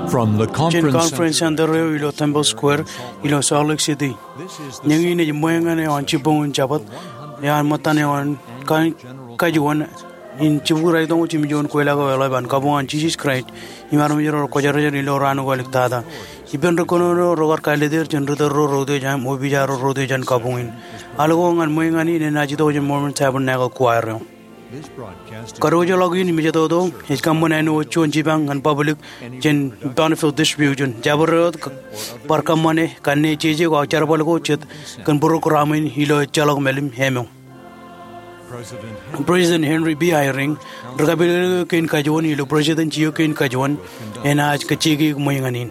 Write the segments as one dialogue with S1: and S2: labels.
S1: From the
S2: Chen
S1: conference
S2: conference center ilo Temple Square ilo Salt Lake City. Nyangi ni moyanga ne on chibong jabat ya matane on kajuan in chiburai dong chimijon koila ko wala ban kabon Jesus Christ imarum jero ko jaro ilo ranu ko liktada iben rokono rogar kaileder chenru ro rode jam obijaro rode jan kabongin algongan moyanga ni ne najido je Mormon Tabernacle Choir Karoja login imijato his company no chon jibang and public jen benefit distribution jabarot parkamane kanne cheje ko charbal ko chet kan buruk ramin hilo chalok melim hemo President Henry B. Eyring dragabil ken kajon hilo President Gio ken kajon en aaj kachegi moyanganin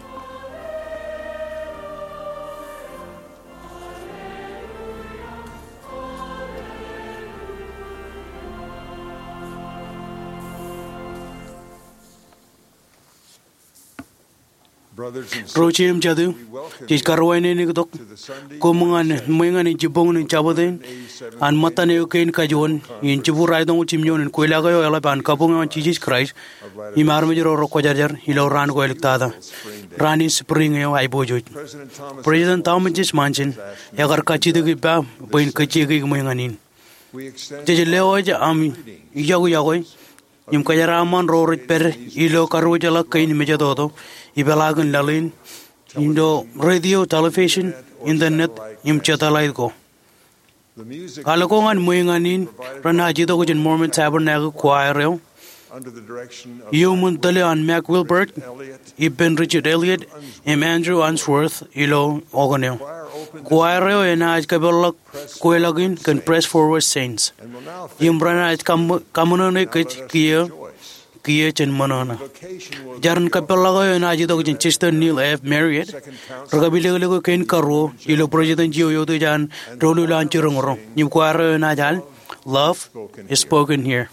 S2: Rochim Jadu, Chiscarwine Nigodok, Comungan, Mingani Jibon in Chabodin, and Matane Kain Kajon, in Chiburadon Chimion and Kuelago Alapan, Kabung on Jesus Christ, Imarmajor Rokojajar, Hilo Ran Goelectada, Rani Spring Ibojo. President Thomas Mansion, Yagarkachi the Gipa, Point Kachigi Minganin. Tejeleoja Ami, Yago Imkayaraman Rorit Per, Ilo Karujala Kain Mejadodo. Ibalagan lalin, Indo radio, television, internet, imchatalaiko. Alakongan muinganin, Ranajito in Mormon Tabernacle Choir, Muntale and Mac Wilbert, Ibn Richard Elliott, Andrew Answorth, Ilo Ogonel. Choir and Ajkabella Koelagin can press forward saints. Imbrana Kamunonic Kia. Kiech and Monona. Jaran Capelago and Ajito Chester Neil F. Marriott, Rogabiligo Ken Caro, Ilo President Gio Jan, Rolu Lanchurongoro, Nimquara and Ajal. Love is spoken here.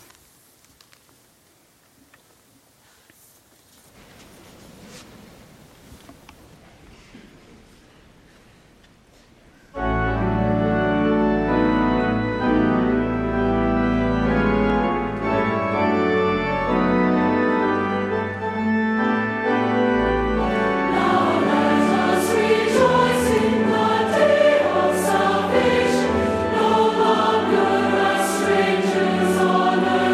S3: Strangers on earth.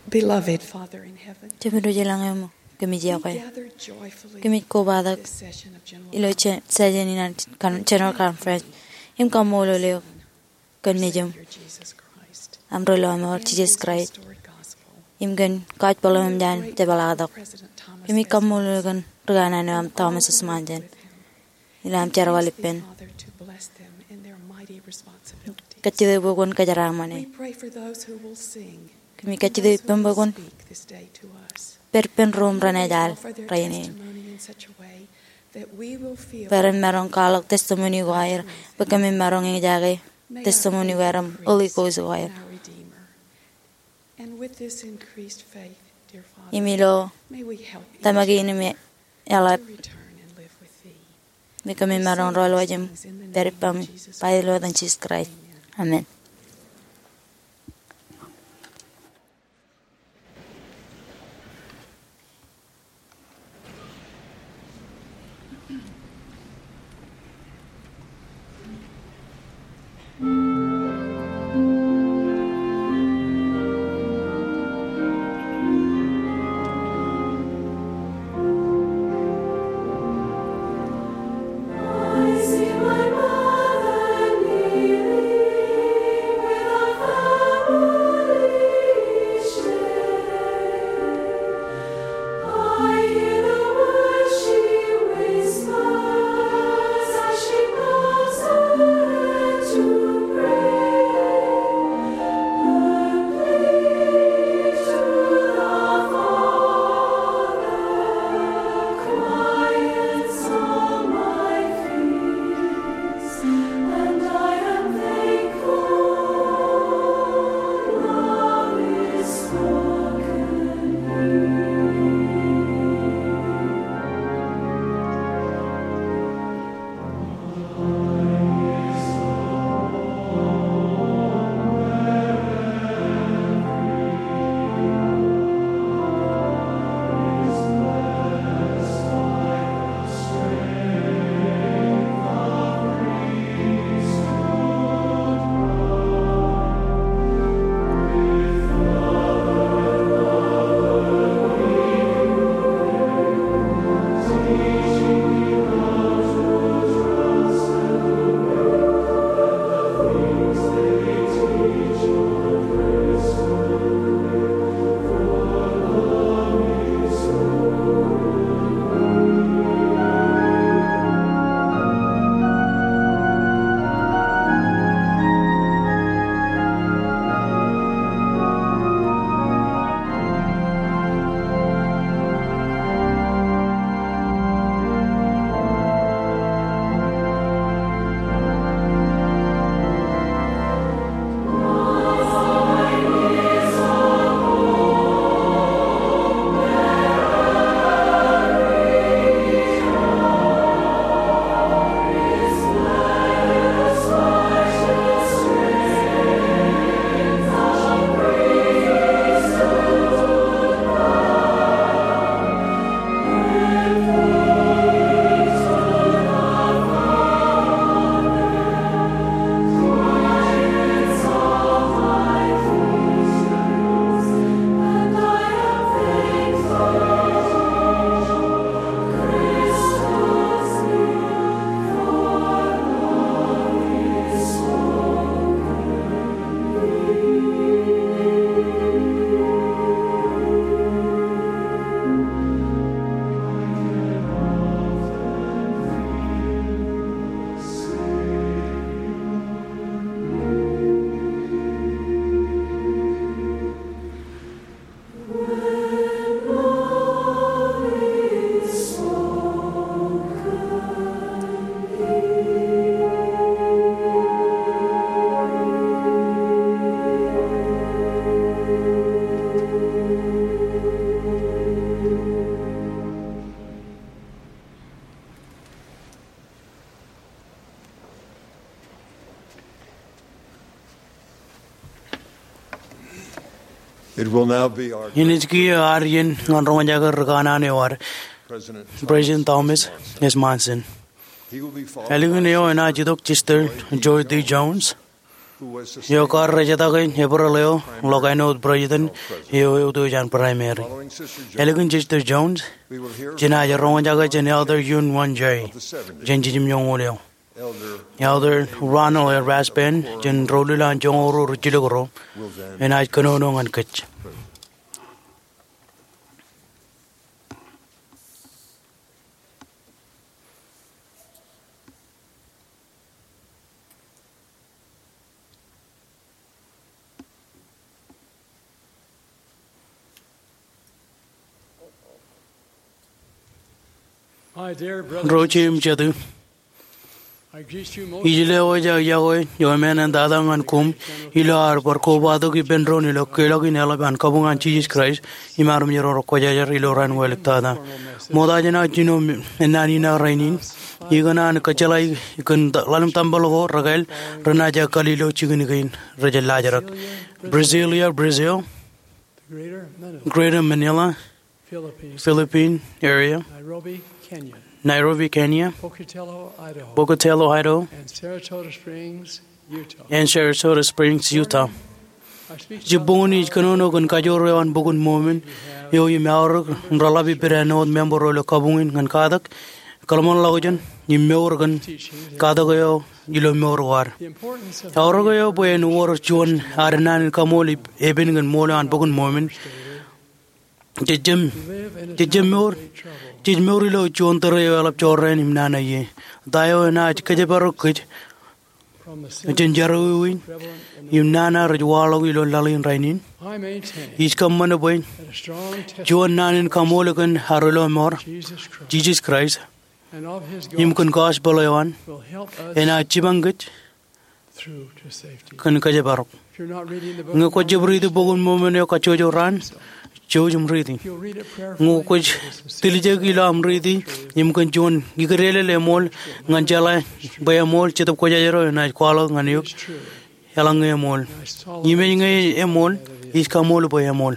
S1: Beloved Father in heaven,
S3: Chimido jelangemo kami
S1: we
S3: jiakai.
S1: gather joyfully
S3: Kami ko bada
S1: this session of General
S3: ilo sejeninan general conference. Im kamolo leo kanijam
S1: Savior Jesus Christ
S3: amrolo amor
S1: and
S3: Jesus
S1: his
S3: Christ.
S1: restored gospel.
S3: Im gan kaj palam jan
S1: We're
S3: te
S1: grateful
S3: baladak.
S1: for President Thomas
S3: Kami
S1: S.
S3: kamolo
S1: Monson
S3: gan rugana no am
S1: and
S3: Thomas
S1: all who worked
S3: Smanjan.
S1: with him.
S3: Ilam
S1: And
S3: cara
S1: ask thee,
S3: walipen.
S1: Father, to bless them in their mighty responsibilities.
S3: Kachide bugon
S1: We
S3: kajaramane.
S1: pray for those who will sing
S3: Kami
S1: and
S3: kachide
S1: those who will
S3: pembagon
S1: speak this day to us.
S3: perpen rom
S1: May they
S3: ranajal
S1: offer their
S3: rainin.
S1: testimony in such a way that we will feel
S3: Peren marong kalok testimony guair. Pagkami marong ingijagay
S1: May our
S3: testimony
S1: faith
S3: guairam
S1: increase
S3: uli ko sa
S1: in
S3: guair.
S1: our Redeemer. And with this increased faith, dear Father,
S3: Imilo
S1: may we help each
S3: tamagi
S1: other
S3: ini
S1: to
S3: yalat
S1: return and live with Thee.
S3: mi kami marong rolo ajam peripam pailo dan Jesus Christ. Amen.
S4: I see my mother kneeling
S5: It will now be our
S2: Inizki Aryan on Romajagar Ganane or President Thomas S. Monson.
S5: He will be followed
S2: Eliguneo and Ajidok Chister, Joy D. Jones,
S5: who was the
S2: Yo kar rajata gain hebraleo logaino president yo do jan primary.
S5: following Sister Jones.
S2: Elegant Sister Jones
S5: We will hear
S2: jina ja ronga jaga jen elder yun one j
S5: the 70
S2: jen jim yong oleo.
S5: elder
S2: Elder Ronald Raspen jen rolila jong oro rujilogro
S5: will then
S2: and I kanono ngan kach.
S6: My dear brothers,
S2: Rochim chadu
S6: I greet you most
S2: ijile oja yawe yo men dada ngan kum ilar por ko bado ki benro ni lo kelo ki nela ban kabungan Jesus Christ imar mi ro ko jajar iloran weltada moda jana jino enani na rainin igana an kachalai ikun lalim tambal ho ragal ranaja kalilo chigini gain rajal lajarak Brasilia Brazil
S6: the
S2: Greater
S6: Greater Manila,
S2: Manila
S6: Philippines,
S2: Philippine area
S6: Nairobi, Kenya,
S2: Nairobi Kenya
S6: Pocatello, Idaho,
S2: Pocatello Idaho
S6: and Saratoga Springs, Utah.
S2: and Sarasota Springs Utah
S6: I speak
S2: Jibuni kanono kun kajoro an bugun momen yo yimaur ralabi perano member lo kabungin ngan kadak kalmon lagojan yimaur gan kadak yo yilo maur war
S6: the importance of
S2: awro yo boyen war chon arnan kamoli eben ngan mola an bugun momen jejjem
S6: live in a
S2: jejjem maur
S6: great trouble.
S2: jejmori lo chon tare yo alap chorren imnana ye dayo na kaje barok
S6: From the sin
S2: jenjaro win
S6: prevalent in the
S2: imnana rajwalo yilo lalin rainin
S6: I maintain
S2: is kamana boy
S6: that a strong testimony
S2: John nanin kamolakan harolo mor
S6: of Jesus Christ
S2: Jesus Christ
S6: and of His
S2: im kun
S6: gospel
S2: kas boloyan
S6: will help us
S2: ena chibangut
S6: through to safety.
S2: kan kaje barok
S6: If you're not reading the book,
S2: ngo
S6: of
S2: ko jibri de
S6: Moses,
S2: bogun momene ka chojo ran chojum ridi
S6: if you'll read it prayerfully,
S2: ngo ko tilje gila amridi im kan jon gigrele le mol nganjala baya mol chitap ko jajero na kwalo nganiuk
S6: it's true.
S2: yalang e mol
S6: I solemnly
S2: yime ngai e mol is ka mol baya mol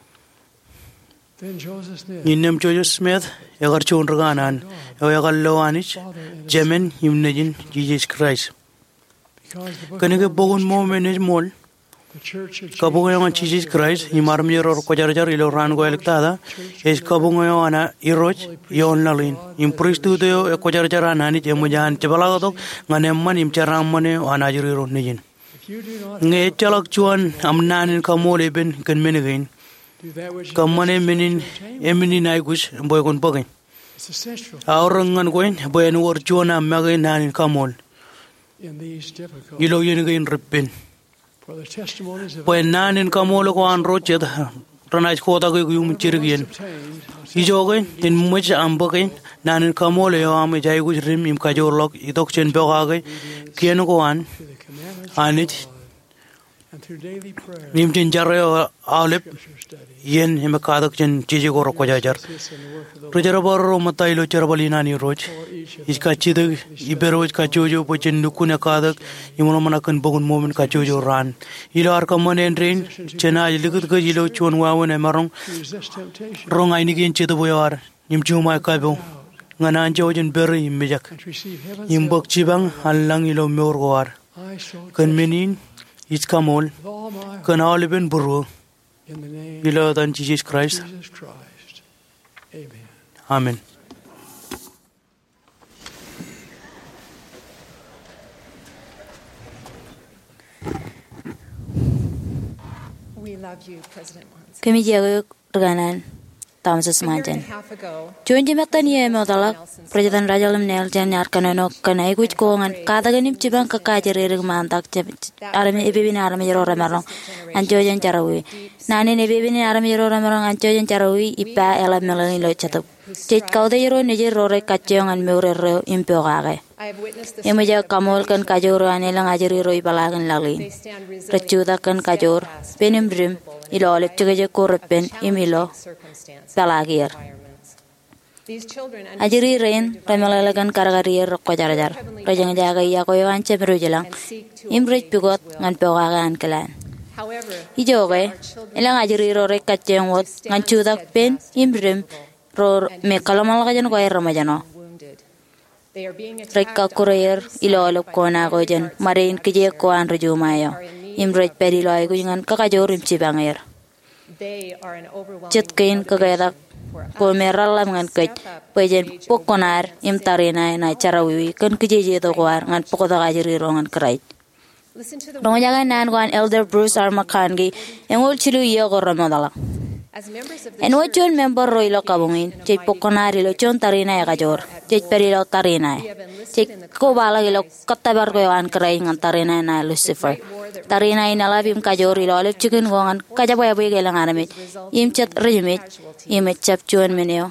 S6: Then Joseph Smith,
S2: ninem chojo Smith yagar chon raganan yo yagal loanich
S6: Father in the
S2: jemen imnejin Jesus Christ
S6: because the book
S2: kanige
S6: of
S2: bogun
S6: Mormon,
S2: momene mol
S6: the Church of
S2: kabungo yang Jesus Christ imarmi ro ko jar jar ilo ran go elektada es kabungo yo ana iroj yon lalin impristu de yo ko jar jar ana ni jemujan cebala to ngane man im charam mane ana jiri ro nijin
S6: if you do not
S2: nge chalak chuan amnanin kamole ben kan menagain
S6: do that which is
S2: kamane
S6: necessary
S2: menin
S6: to obtain it,
S2: emini nai gus boy kon pagin
S6: it's essential
S2: awrangan goin boy en wor chuana magay nanin kamol
S6: in these difficult
S2: ilo yen gain rippin
S6: for the testimonies of
S2: boy nanin kamol ko an rochet ranaj khota go yum chirgien
S6: obtained
S2: ijoge in much amboge nanin kamole yo am jay gus rim im kajorlok idok chen bogage kien ko an
S6: through the commandments
S2: anit
S6: of God and through daily prayer
S2: nim chen jaryo alep
S6: scripture study.
S2: yen him kadak chen chije go ro ko jajar
S6: This in the work of the Lord
S2: rojara baro matailo charabali nani roj
S6: for each of
S2: iska chide iberoj ka chojo pochen nukune kadak imono manakan bogun momen ka chojo ran ilo ar kamane rain chena ilikut ko ilo chon wawone marong
S6: to resist temptation
S2: rong aini gen chede boyar nim chuma ka bo ngana jojen berri imejak
S6: and to receive heaven's help.
S2: imbok chibang halang ilo meorwar
S6: I so
S2: kan menin iskamol
S6: with all my heart
S2: kan aliben buru
S6: in the name
S2: ilo dan Jesus
S6: of
S2: Christ
S6: Jesus Christ. Amen.
S2: amen
S7: We love you, President Wands.
S3: Kami jago reganan tamu
S7: A year and a
S3: sesemanten.
S7: half ago,
S3: Cuan jembatan ye modalak President Raja Lemnel janyar kanano kana ikuj kongan kata ganim cibang kakajere mantak arame ebebini arame jero ramarong anjo jan carawi nane ebebini arame jero ramarong anjo jan carawi ipa ela melani lo chatap cek kau de jero neje rore kacang an meure ro impogage
S7: I have witnessed the
S3: emaja kamol kan kajoro anelang ajeri roi balagan lagin
S7: they stand resilient
S3: recuda kan kajor penim brim ilo olek cege korepen imilo
S7: circumstances
S3: balagir
S7: environments. These children
S3: ajeri rain ramalalagan karagarier kojarajar rajang jaga ya koyo anche merujelang imrich pigot ngan pogagan kelan
S7: however,
S3: ijoge elang ajeri rore kaceng wot ngan cudak pen imbrim ror me kalamal kajan koy ramajano
S7: wounded.
S3: Rekka kureer ilolop kona gojen marin kije koan rujumayo. Imrech periloy gujangan kakajorim cibanger. Cetkain kagadak ko meralla ngan kej pejen pokonar imtarina na carawiwi kan kije to koar ngan pokota gajiri rongan krait. Rongo jagan nan gwan Elder Bruce R. McCangy engol chilu iyo ko ramadala. En wachon member roilo kabungin, chay pokonari lo chon tarina ya kajor, chay perilo tarina ya. Chay ko bala gilo katabar ko yawan kerai ngan tarina na Lucifer. Tarina ina labim kajor ilo alip chicken gongan kajabo ya boy gelang aramit. Im chat rejimit, im chap chuan meneo.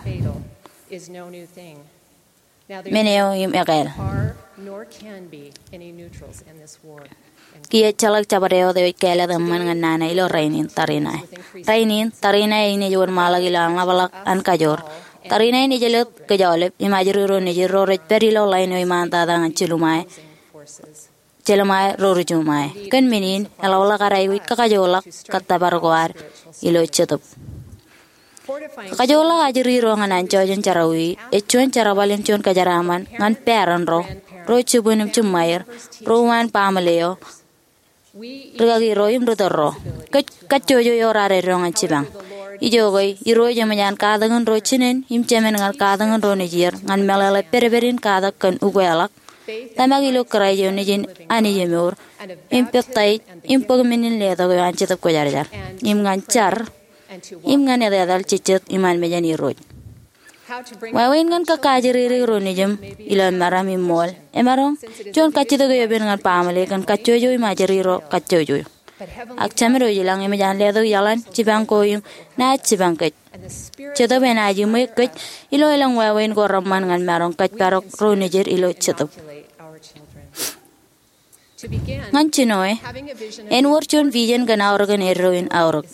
S3: Meneo im ekel. Kia chalak cabareo de kela de man nana ilo rainin tarina. Rainin tarina ini jor malagi lang balak an kajor. Tarina ini jelet kejolep imajuru ni jero rej perilo lain imanta dangan cilumai. Cilumai rorujumai. Kan minin elawla karai wik kakajolak katabar goar ilo cetup. Kakajolak ajuri rongan ancojen carawi. Ecuan carabalin cuan kajaraman ngan peran ro. Ro cubunum cumair. Rowan pamaleo. Regagi royum rotoro. Kacojo yorare rongan cibang. Ijogoi iroja manyan kadangan ro cinen imcemen ngal kadangan ro nijir ngan melele pereberin kadak kan uguelak. Tamagilo karajo nijin ani jemur. Impektai impogminin ledo go ancetap ko jarjar. Im ngancar. Im ngan edal cicet iman mejan iroj. Wawin ngan kakajiri ro nijem ilo maram imol. Emarong jon kacito go yoben ngan pamale kan kacojo imajiri ro kacojo. Ak chamero jilang imejan ledo yalan cibang koyum na cibang kej. Ceto benaji me kej ilo ilang wawin go raman ngan marong kaj parok ro nijir ilo ceto. Ngan chinoy en worchon vision gana organ eroin aurok.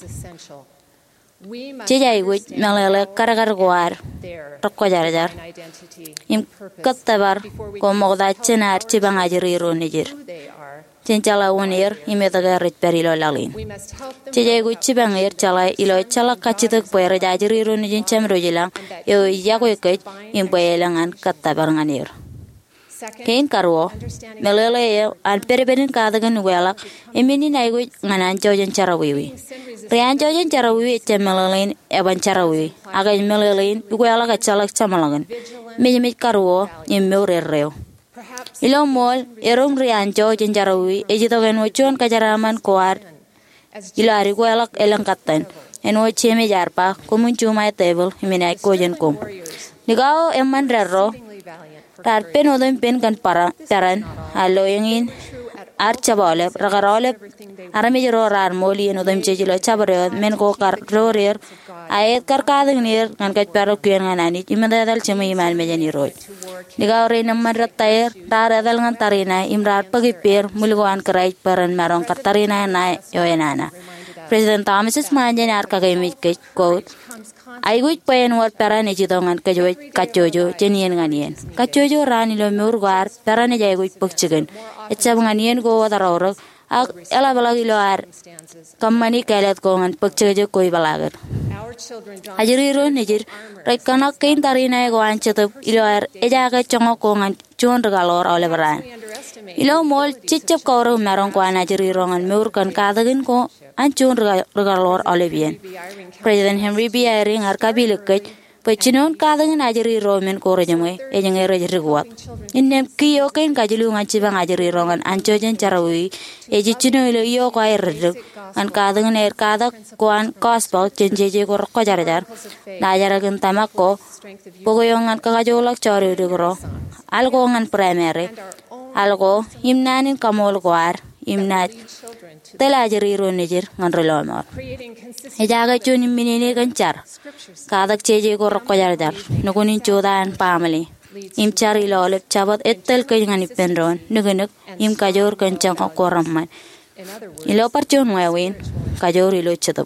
S3: Cijai wich melele karagar goar rokko jarjar. Im katabar ko mogda cenar cibang ajiri ro nijir. Cincala unir imetaga rit perilo lalin. Cijai wich cibang chala ilo chala kacitek poer ajiri ro nijin chamro jilang yo yago ikej im poelangan katabar nganir. Kein karwo melele yo an pereberin kadagan welak emini naigo nganan jojen carawiwi. Rian jojen carawiwi cemelelein eban carawiwi. Aga melelein welak acalak camalagan. Mijimit karwo immurerreo. Ilo mol erong rian jojen carawiwi ejitogen wochon kajaraman koar. Ilo ari welak elang katan. En woche me jarpa kumun cumai table iminai kojen kum. Ligao eman rerro. Tar pen odem pen kan paran alo yangin ar chabolep ragarolep arame jero rar moli en odem chejilo chabare men ko kar rorer ayet kar kadeng nir kan kaj paro kuen nganani imada dal chema imal mejani roy diga ore namman rattayer tar dal ngan tarina imrar pagi per mulgoan karai paran marong kar tarina na yoenana President Thomas Manjan ar kagay mit kej quote I would pay and what paranejidongan kajojo, Jenian Ganian. Kajojo ran in a murguar, paranejay with Puchigan. It's a Ganian go with a roar. Elabalagilo Kamani Kalet go and Puchajo Koibalagar. Ajiro Nijir, Rekana Kain Tarina go and chet up Iloar, Ejaga Chongokong and Chon Regalor Oliveran. Ilo mol chichap koro maronquan Ajiro and Murkan Kadagan go. And Chun Regalor Olivian. President Henry B. Eyring Arkabilukaj, Pachinon Kadan and Ajari Roman Korajame, aging a reward. In them Kiokan Kajulu and Chivang Ajari Rongan, and Chojan Charawi, Ejichino Yokai and Kadan Air Kada, Kwan, Kospal, Chenjeji or Kojarajar, Najaragan Tamako, Pogoyong and Kajolak Chori Rigoro, Algo and Primary, Algo, Himnan in Kamol Guar, Himnat. Telajari ro nijir ngan relomor. Ejaga chuni minini ganchar. Kadak cheje ko rokko jarjar. Nukunin chodan pamali. Im chari lolep chabat etel kajngan ipendron. Nugunuk im kajor kancang ko ramman. Ilo parchon wawin kajor ilo chetup.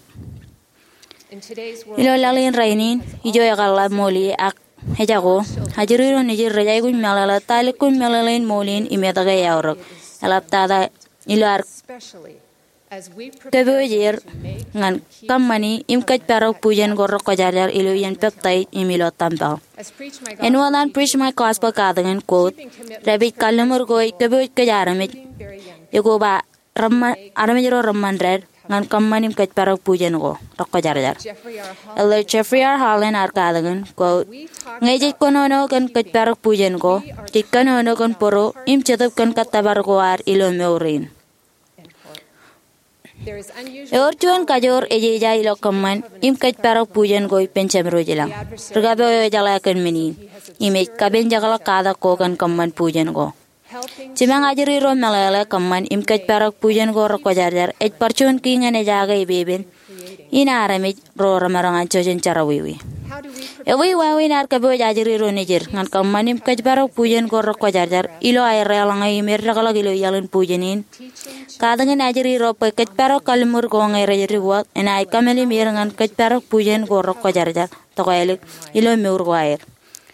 S3: Ilo lalin rainin ijo yagala moli ak ejago. Hajiri ro nijir rejaigun melala talikun melalain molin imetaga yaurok. Elaptada ilo ar Kebejer ngan kamani im kaj parok pujen gorok kojajar ilu yen peptai imilo tampal. And while I preach my gospel gathering quote, Rabbi Kalamur goy kebej kajaramit, ego ba ramman aramijero ramman red ngan kamani im kaj parok pujen go rokojajar. Elder Jeffrey R. Holland ar gathering quote, ngejik konono kan kaj parok pujen go, tikanono kan poro im chetap kan katabar goar ilo meurin. Orchuan kajor ejeja ilo kaman im kaj parok pujen goy pencamro jelang. Regabe oyo jala kan meni. Imej kaben jagala kada ko kan kaman pujen go. Cimang ajari ro melele kaman im kaj parok pujen go roko jarjar ej parchun kingan ejaga ibeben. Ina aramej ro ramarangan chojen charawiwi. Ewi wawi nar kabe ajari ro nejer ngan kaman im kaj parok pujen go roko jarjar ilo air langa imer ragala ilo yalan pujenin. Kadangan ajari ro pe kaj parok kalmur go ngai rajari wat enai kameli mirangan kaj parok pujen go roko jarjar tokoelik ilo meur go air.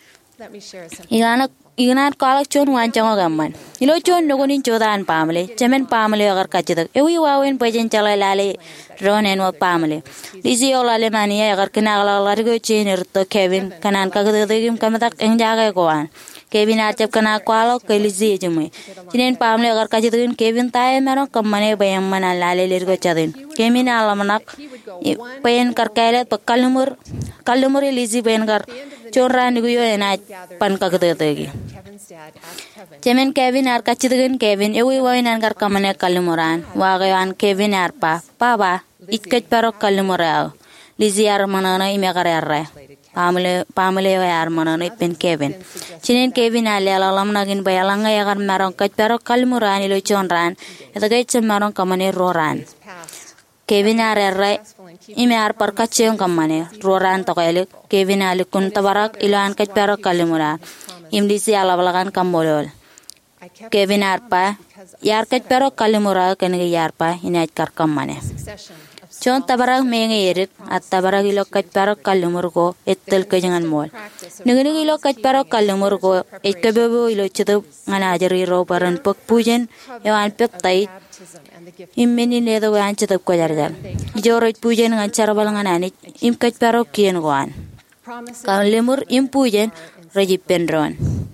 S3: Igana kalak chon wancang gaman. Ilo chon nogonin chodan pamle, cemen pamle agar kacetak. Ewi wawen pajen chala lale ronen wa pamle. Lisi olale mania agar kenagala largo chener to Kevin kanan kagadegim kamatak engjaga goan. Kevin arcap kana kwalo ke lisi jume. Cinen pamle agar kacetakin Kevin tae mero kamane bayang mana lale lergo chadin. Kevin alamanak payen karkailet kalumur lisi payen kar chonra niguyo enaj pan kagadegi. Cemen Kevin ar kacetakin Kevin ewi wawinan kar kamane kalumuran wagayan Kevin ar pa ba ikaj parok kalumurao lisi ar manana imegarere. Pamile ar manana pen Kevin. Cinen Kevin ale alam nagin bayalanga yagar marong kaj parok kalumuran ilo chonran etagay marong kamane roran. Kevin ar erre ime ar parkacyon kamane roran tokelik Kevin ale kun tabarak ilan kaj parok kalumuran imlisi alabalagan kambolol. Kevin ar pa yar kaj parok kalumuran kenegi yar pa inaj kar kamane. Chon tabarak mengi erit at tabarak ilo kaj parok kalumur go ettel kejangan mol. Nigi ilo kaj parok kalumur go et kebebo ilo chetup nganajari ro paran pok pujen ewan peptai immeni nedo wan chetup ko jarjar. Joroj pujen ngan charbal nganani im kaj parok kien goan. Kalumur im pujen rejip pendron.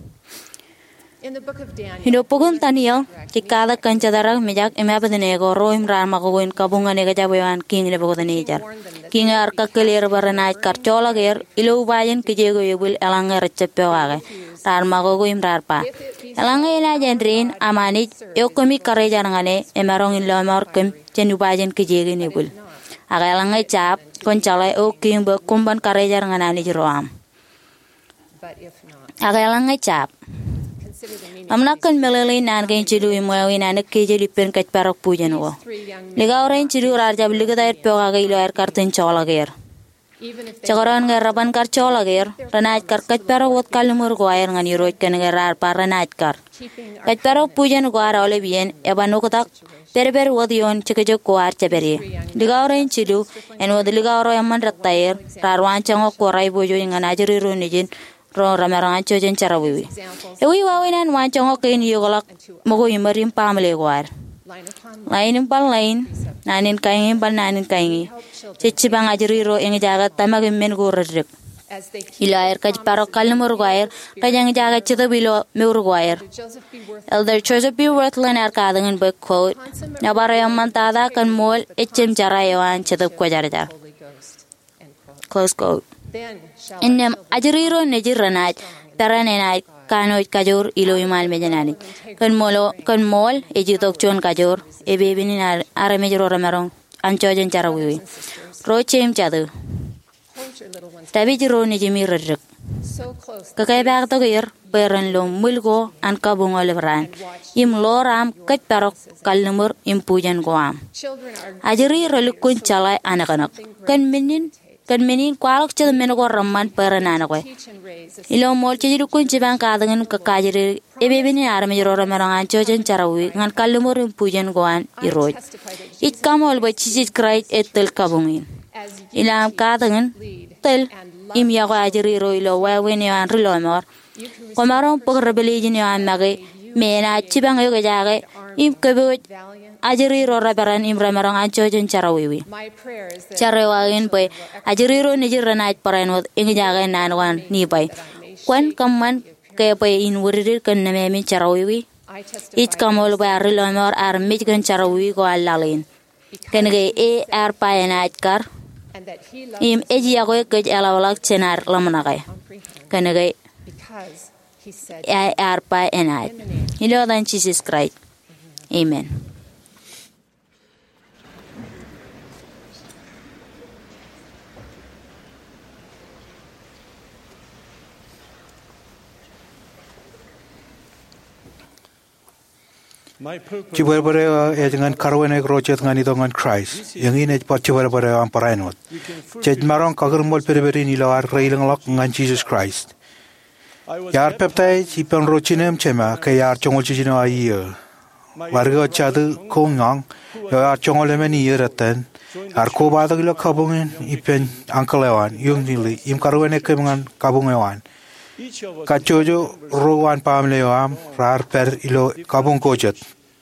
S3: Hidupugun taniyo tikada kancadarak mijak emabadnego roim ramagoin kabungan ega jabayan king lebogonijar king arka clear baranaj karchola ger ilo bayen kijego yebul elanga recepewage ramago im rarpa elanga ila jendrin amani yokomi karejar ngane emarong ilo markem jenu bayen kijego nebul aga elanga chap konchala o king be kumban karejar nganani jeroam aga elanga chap amnakan melele nan gain chidu imwawi nan keje lipen kaj parok pujen go lega oren chidu rarja liga dair pyoga ga ilo air karten chola ger chagaran ga raban kar chola ger ranaj kar kaj parok wot kalmur go air ngani roj ken ga rar par ranaj kar kaj parok pujen go ar ole bien ebanu ko tak berber wodion chikejo ko ar chaberi lega oren chidu en wod lega oro amman rattayer rarwan chango ko rai bojo ngana jeri ro nijin ro ramarangan chojen charawi ewi wawinan wancong kain yogolak mogo imarim pamle gwar lain pal lain nanin kaingi pal nanin kaingi cici bang ajri ro eng jaga tamag men go redrek ila air kaj parok kalmur gwair kajang jaga chita bilo meur gwair Elder Joseph B. Worthland ar kadangan book quote nabara yamantada kan mol echem jarayawan chita kwajarjar close quote Innem ajriro nejiranaj taranenaj kanoj kajor ilo imal mejanani kan mol ejitok chon kajor ebebini aramejro ramarong anchojen charawi rochem chadu tabi jiro nejimi redrek kakay bag to ger peran lo mulgo an kabung olebran im loram kaj parok kalnumur impujan goam ajri rolukun chalai anak-anak kan menin kwalok chad menego ramman paranana ko ilo mol chiru kun chiban kadangan ka kajire ebebini arame joro ramarang chojen charawi ngan kalumur pujen goan iroj it kamol ba chichit krait etel kabungin ilam kadangan tel im ya ko ajiri ro ilo wawen yan rilomor komaron pog rebellion yan mage mena chibang yo gajage Im kebe ajiriro rabaran im ramarang anjojen charawiwi.
S7: My prayer is that
S3: Charawagin boy ajiriro ni jiranait paranot ingijaga nanwan ni bay. Kwan kaman kaya boy in wuririr kan namemi charawiwi.
S7: I testify
S3: Ich kamol bay arilomor ar mitgan charawiwi ko alalin. Kange payanait kar.
S7: and that he loves
S3: Im eji ako kaj alawalak chenar lamanakay. Kange
S7: because he said
S3: payanait. Ilo dan Jesus Christ. Amen.
S8: Cibar-bara dengan karwane krojet ngani dongan Christ. Yang ini pot cibar-bara am parainot. Cej marong kager mol perberi ni lawar reilang lok ngan Jesus Christ. Yar peptai ci pen rochinem chema ke yar chongol chino aiya. Warga chadu kongang yar chongol lemeni yeratan. Ar ko badag lo kabungen ipen angkalewan yung nili im karwane ke ngan kabungewan. Kacojo rowan pamlewam rar per ilo kabung kojet.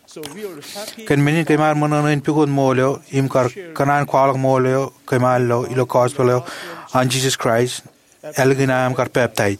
S8: Ken menin kemar mononin pikun moleo imkar kanan kwalak moleo kemallo ilo kospelo on Jesus Christ elgina am kar peptide.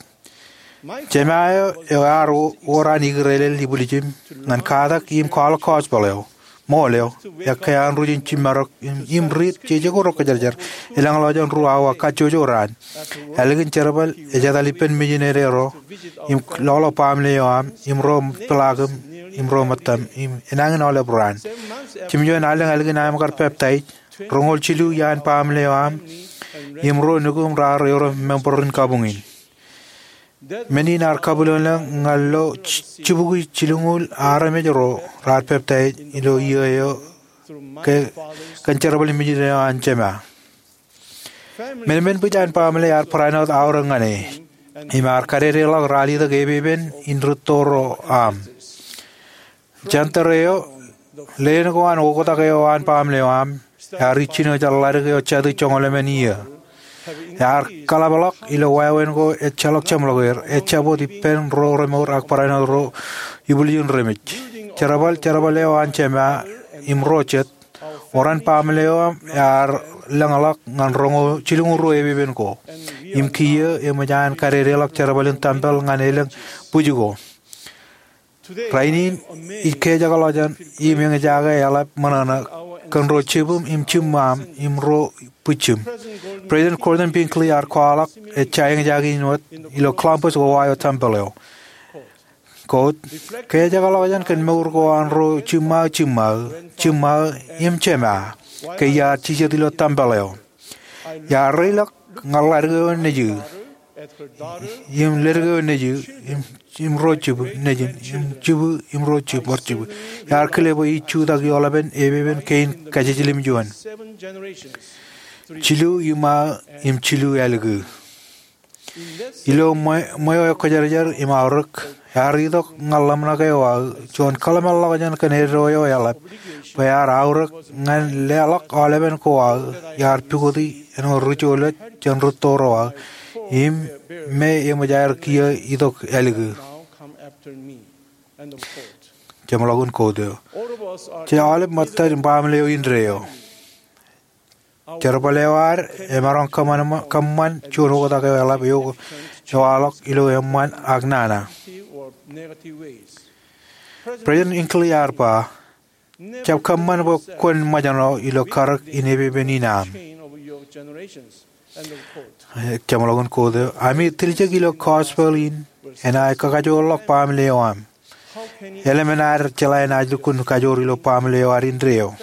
S8: Jemayo aro ora nigrele libulijim nan kadak im kwalak kospelo moleo yakyan rujin chimarok im rit chejego rokajar ilang lojon ruawa kacojo ran elgin cherbal ejadali pen mijinero im lolo pamleo im rom plagum im romatam im enangin ole bran chimjo nalang algin am kar peptide rongol chilu yan pamleo im ro nugum rar yoro memporin kabungin menin ar kabulon ngallo chibugi chilungul arame joro rar peptide ilo yo ke kancherabal mijire anchema men pujan pamle ar pranot aurangane imar karere lag rali da gebeben inrutoro am jantareo leno an ogota ke an pamle am arichino jallar ke chadu chongole menia yar kalabalak ilo wawen go echalok chamloger echabo dipen ro remor akparano ro ibulin remich charabal an chema imrochet oran pamleo yar langalak ngan rongo chilungu ro ebeben ko imkiye emajan karere lak charabalin tambal nganeleng pujugo rainin ike jagalajan imeng jaga yalap manana kanro chibum imchimam imro puchim President Gordon Binkley ar kwalak chayang jagi inwat ilo klampus wayo tambalo kot ke jagalajan kan meur ko anro chima imchema ke ya chichadilo tambalo ya relak ngalargo neju im lergo neju im rochibu nejin im rochibu porchibu yar klebo ichu da yolaben ebeben kein kajilim juan chilu ima im chilu algu ilo moyo kajarjar ima ork yarido ngalamna kayo jon kalamalla jan kanero yo yalap bayar aurek ngan lelak oleben ko yar pigodi eno ruchole jan rutoro im me yemajar kia idok algu jamlagun kode chalep matta pamle indreo Terbalewar emarong kaman chuno ko taka wala yo alok ilo eman agnana. President Binkley arpa chap kaman bo kon majano ilo karak inebe beninam. Chamalagun kode ami tilje ilo gospel in ena kakajo lok pamlewam. Elemenar chalain ajlukun kajor ilo pamlewar indreo.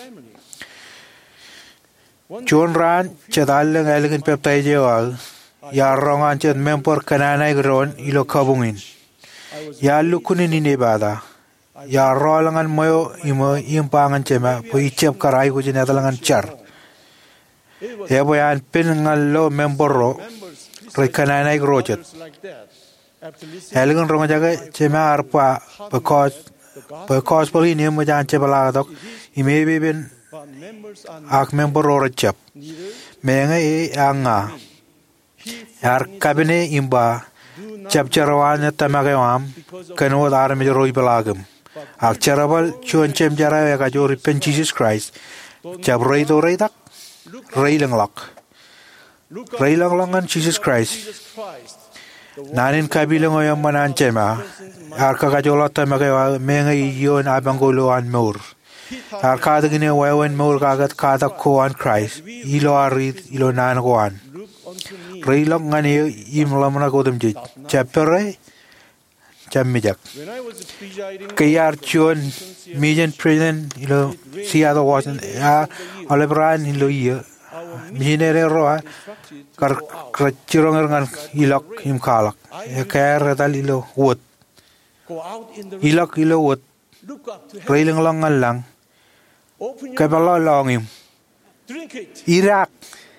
S8: John ran chadaleng elegant peptai jewal ya rongan chat member kanana gron ilo kabungin ya lukunin ini bada ya rolangan moyo imo impangan chema po ichep karai ko jina talangan char ya boyan pinangal lo member ro kanana grochet elegant rongan jaga chema arpa because polin imo jan chebala dok imebe ben ak member orachap menga anga yar kabine imba chapcharwana tamagam kano dar me roi balagam Ak charabal chuan chem jara ka jo repent Jesus Christ. Chab rei to rei tak. Rei lang lak. Rei lang langan Jesus Christ. Nanin kabilang o yung manan chema. Arka ka jo lata mga mengai yon abangulo an mur. Arka da gine wawan mur kagat katak ko an Christ. Ilo arit ilo nan ko an. Rei lang ngani im lamana ko dem jit. Chapter rei. Cham mijak. Kayar chuan mijan president ilo siya wasan alebran ilo iya. Mijinere roa kar krachirong ngan ilok im kalak. Kayar dal ilo wot. Ilok ilo wot. Reilang lang lang. Kabalo long im. Irak.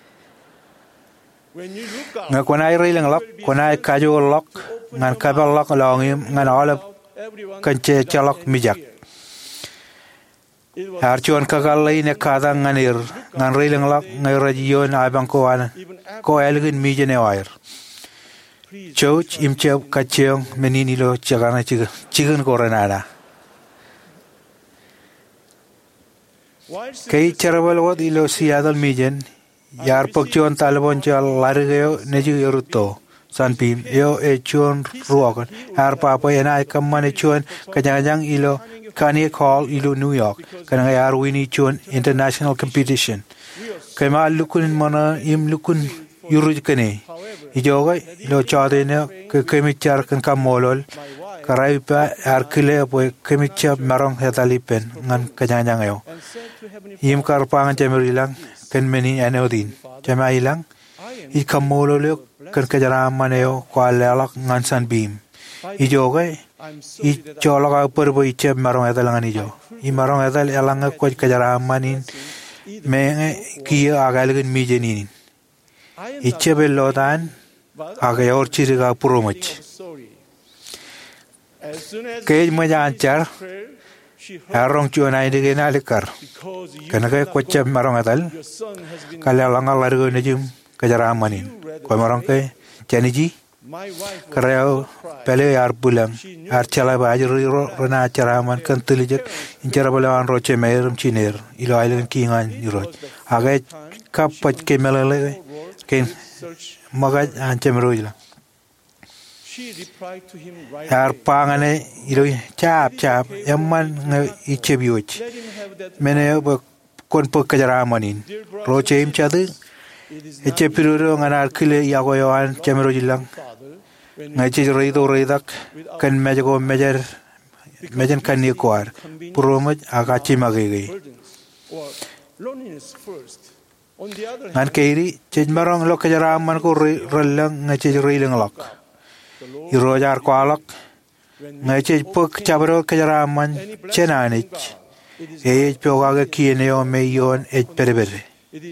S8: Nga kunai reilang lok, kunai kajo lok, ngan kabal lok long im, ngan olap kanche chalok mijak. Archuan kagalai ne kada nganir, ngan reilang lok ngai rajion abang koan, ko elgin mijane wair. Chouch imchep kacheong meninilo chagana chigan koranada. Kay charabal wat ilo siyadal mijan, yar pagchuan talabon chal larigeo neju yoruto. Sanpim, yo chuan ruakan, har papa yana kamane chuan kajang ilo kani call ilo New York, kanang yar wini chuan international competition. Kama lukun mana im lukun yuruj kane. Ijoga ilo chade ne kemichar kan kamolol, karai pa arkile apoy kemichar marong hetalipen ngan kajang yo. Im karpangan chamerilang kan meni anodin. Chama ilang I kamolol kan kajara maneo kwalelak ngan Sunbeam. Ijoga I cholaga perbo iche marong etalangan ijo. I marong etal elanga kwaj kajara manin me kia agalgan mijenin. Iche belodan aga or chiriga puromach. Kej majanchar arong chuanai de nalikar. Kanaka kwacha marong etal kalalanga largo nejum kajara manin. Kwa marong ke chaniji kareo pele yar bulang ar chala bajri rona charaman kan tulijak inchara balawan roche merum chiner ilo ailen kingan yuro aga kapat ke melale ken magaj anchemroila yar pangane ilo chap yamman ichebiuch mene kon pokajara manin roche im chadu Echepiruro nganar kile yagoyan chemerojilang ngachi reido reidak kan mejago mejan kan nikwar puromaj agachi magegi ngan keiri chejmarong lokajara man ko relang ngachi reilang lok irojar kwalak ngachi pok chabro kajara man chenanich pyogaga kieneo meyon peribere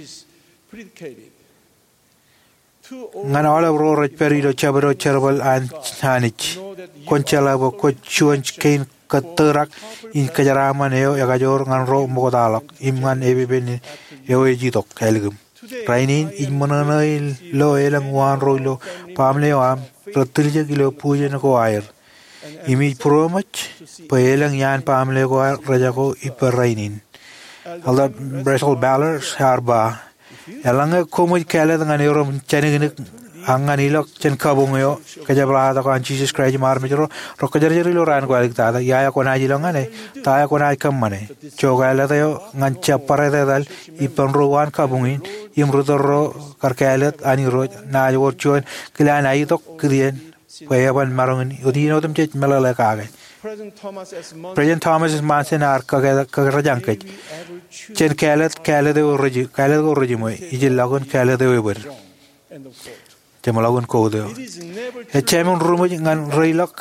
S8: ngan ala bro raj perido chabro charbal an hanich konchala bo kochuan kain katerak in kajaraman eo yagajor ngan ro mogodalak imman ebeben eo ejitok elgum rainin immananai lo elang wan roilo pamle am ratilje kilo pujen ko air imi promach pelang yan pamle ko rajako iperrainin ala bresol ballers harba Elanga komoy kala dengan orang cani angan ilok cen kabungyo kerja belahata kan Jesus Christ mar mejro rokajar jari loran ko alik tada ya ko na jilangane ta ko na kamane choga la tayo ngan chapare dal ipan rowan kabungin imrudoro karkalet ani ro na jor chon kila na itok krien payaban marongin udino tum chet melala kage President Thomas is mansen ar kagarajangkej chen kala de orji mo ijil lagun kala de weber temalagun ko de e chemun rumo ngan reilok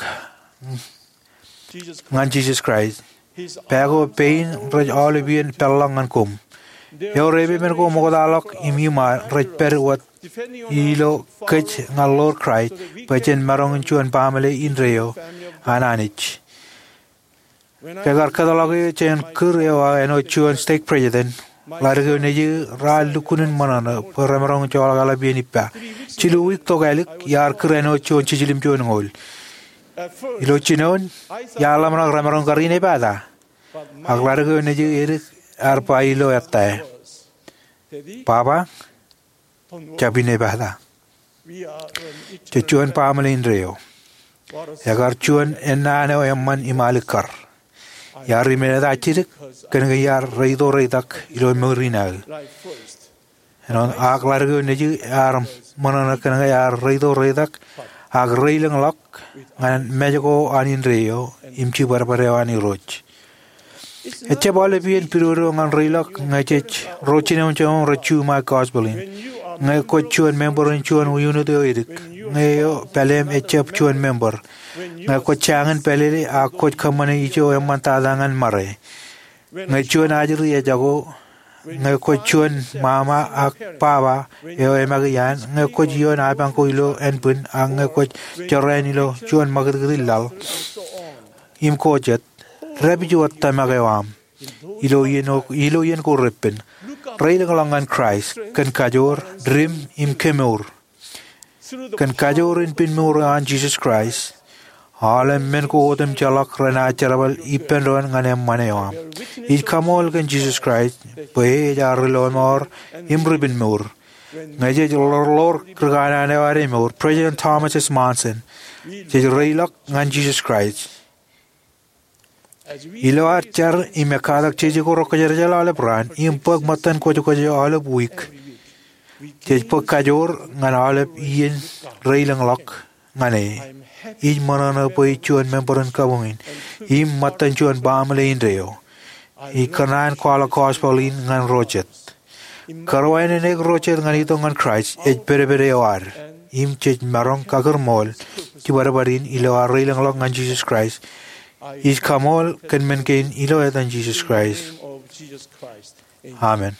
S8: ngan Jesus Christ pago pain raj olivian pelang ngan kum yo rebe men ko mo dalok imima raj per wat ilo kech ngal Lord Christ pachen marong chuan pamele inreo ananich Kagar kadalagi chen kurya eno chuan stake president largo neji ral lukunin manana paramarong chola gala bienipa chilu wik to galik yar kureno chuan chijilim chuan ngol ilo chinon ya lam na ramarong karine bada aglar go ne ju arpa ilo atta papa cabine bada chuan pamalin reo agar chuan enna ne yamman imalikar yari me da chirik kan ga yar reido reidak ilo morina non aglar go ne ju arm manana kan ga yar reido reidak ag reilang lok ngan mejo anin reo imchi barbare ani roch eche bole bien piruro ngan reilok ngachech rochine onchon rochu ma gospelin ngai ko chuan member in chuan uyunu de edik ngai pelem eche chuan member ngai ko changan pelele a ko khamane icho emanta dangan mare ngai chuan ajri e jago ngai ko chuan mama ak papa eo emagyan ngai ko jio na bang ko ilo enpun ang ngai ko chorenilo chuan magrilal im ko jet Rabiju atta magawam ilo yen ko repen reilang langan Christ kan kajor dream im kemur kan kajor in pin mur an Jesus Christ alam men ko odem jalak rana charabal ipen ron ngane manewam it kamol kan Jesus Christ pe jarlo mor im ribin mur ngaje lor krgana ne ware mur President Thomas S. Monson je reilak ngan Jesus Christ ilo archar imekadak cheje ko rokajer jalale pran impag matan ko ale buik tej pag kajor ngan ale yin reilang lok ngane ij manana poi chuan memberan kabungin im matan chuan bamle in reo I kanan kwala kospolin ngan rojet karwain ne rojet ngan ito ngan Christ ej berebere war im chej marong kagar mol ti barabarin ilo reilang lok ngan Jesus Christ Is kamol kan menkain ilo etan Jesus Christ. Amen.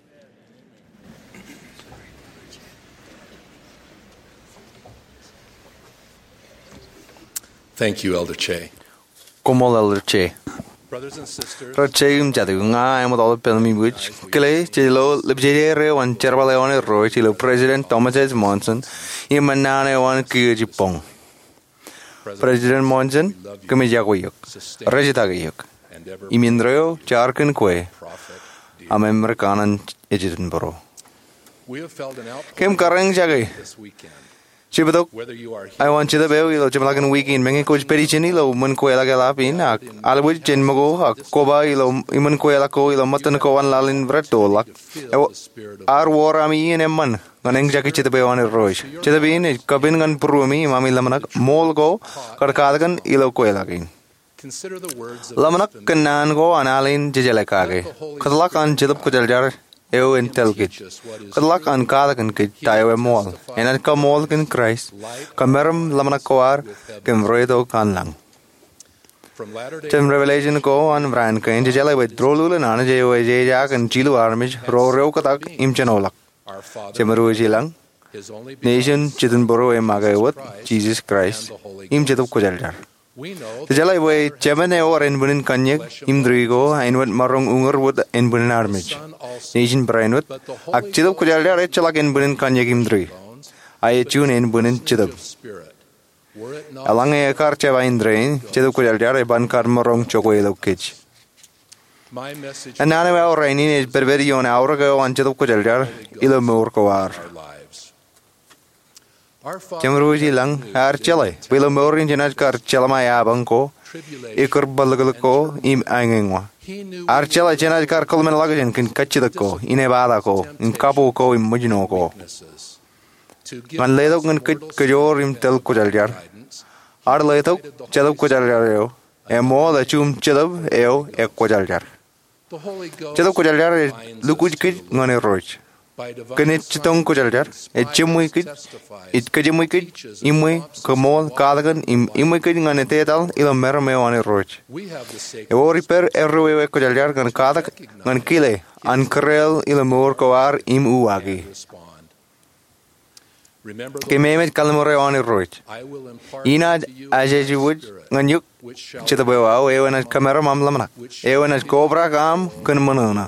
S9: Thank you, Elder Che.
S10: Komol Elder Che.
S9: Brothers and sisters,
S10: Rachim jadi nga ay mo tolo pelmi buch. Kile chilo lebjere re wan cherbaleone ro chilo President Thomas S. Monson imanane wan kiyo jipong. President Monson kami jagoyok rajita gayok imindreo charken kwe Amerikanan Edinburgh kem kareng jagay Chibadok I want you to be ilo chimlagan weekend mengi coach perichini lo mun ko ela galapin ak albuj chen mago koba ilo imun ko ela ko ilo matan ko wan lalin vreto lak ar war ami in emman nganeng jaki chitabe wan roish chitabe in kabin ngan prumi mami lamanak mol go kadkadagan ilo ko ela gin lamanak kanan go analin jejelekage kadlak an chidap ko jaljar eo intelkit kadlak an kadagan kit tayo mol enan ka mol kin Christ kameram lamanak koar kem roedo kanlang Tim Revelation ko an vran kain jela with drolul na je je jak an chilu armij ro ro katak im chanolak Chemaru jilang nation chidun boro e magayot Jesus Christ im chetup ko jaljar Jela way chemane or en bunin kanyek im drigo ainwat marong ungar wud en bunin armij nation brainwat ak chetup ko jaljar e chalak en bunin kanyek im dri ay chun en bunin chetup Alang e kar cheva indrein chetup ko jaljar e ban kar marong choko elo kich Anane wa orainin e berberi yon aura go an chetup ko jaljar ilo mor ko war Chemru jilang ar chele bilo morin jenaj kar chelama ya bangko ikor balgal ko im angengwa ar chele jenaj kar kolmen lagajen kin kachidako ine bada ko in kapu ko im mujno ko man ledo ngan kajor im tel ko jaljar ar ledo chetup ko jaljar eo e mo da chum chetup eo e ko jaljar chetup ko jaljar lukuj kit ngane roch Kanit chitong ko jaljar e chimui kit it kajimui kit imui kamol kadagan imui kit ngane tetal ilo merme wane roch e wo repair erwe ko jaljar kan kadak ngan kile an krel ilo mor ko ar im uagi ke memet kalmore wane roch ina ajeji wud ngan yuk chitabewa e wana kamera mamlamna e wana cobra gam kan manana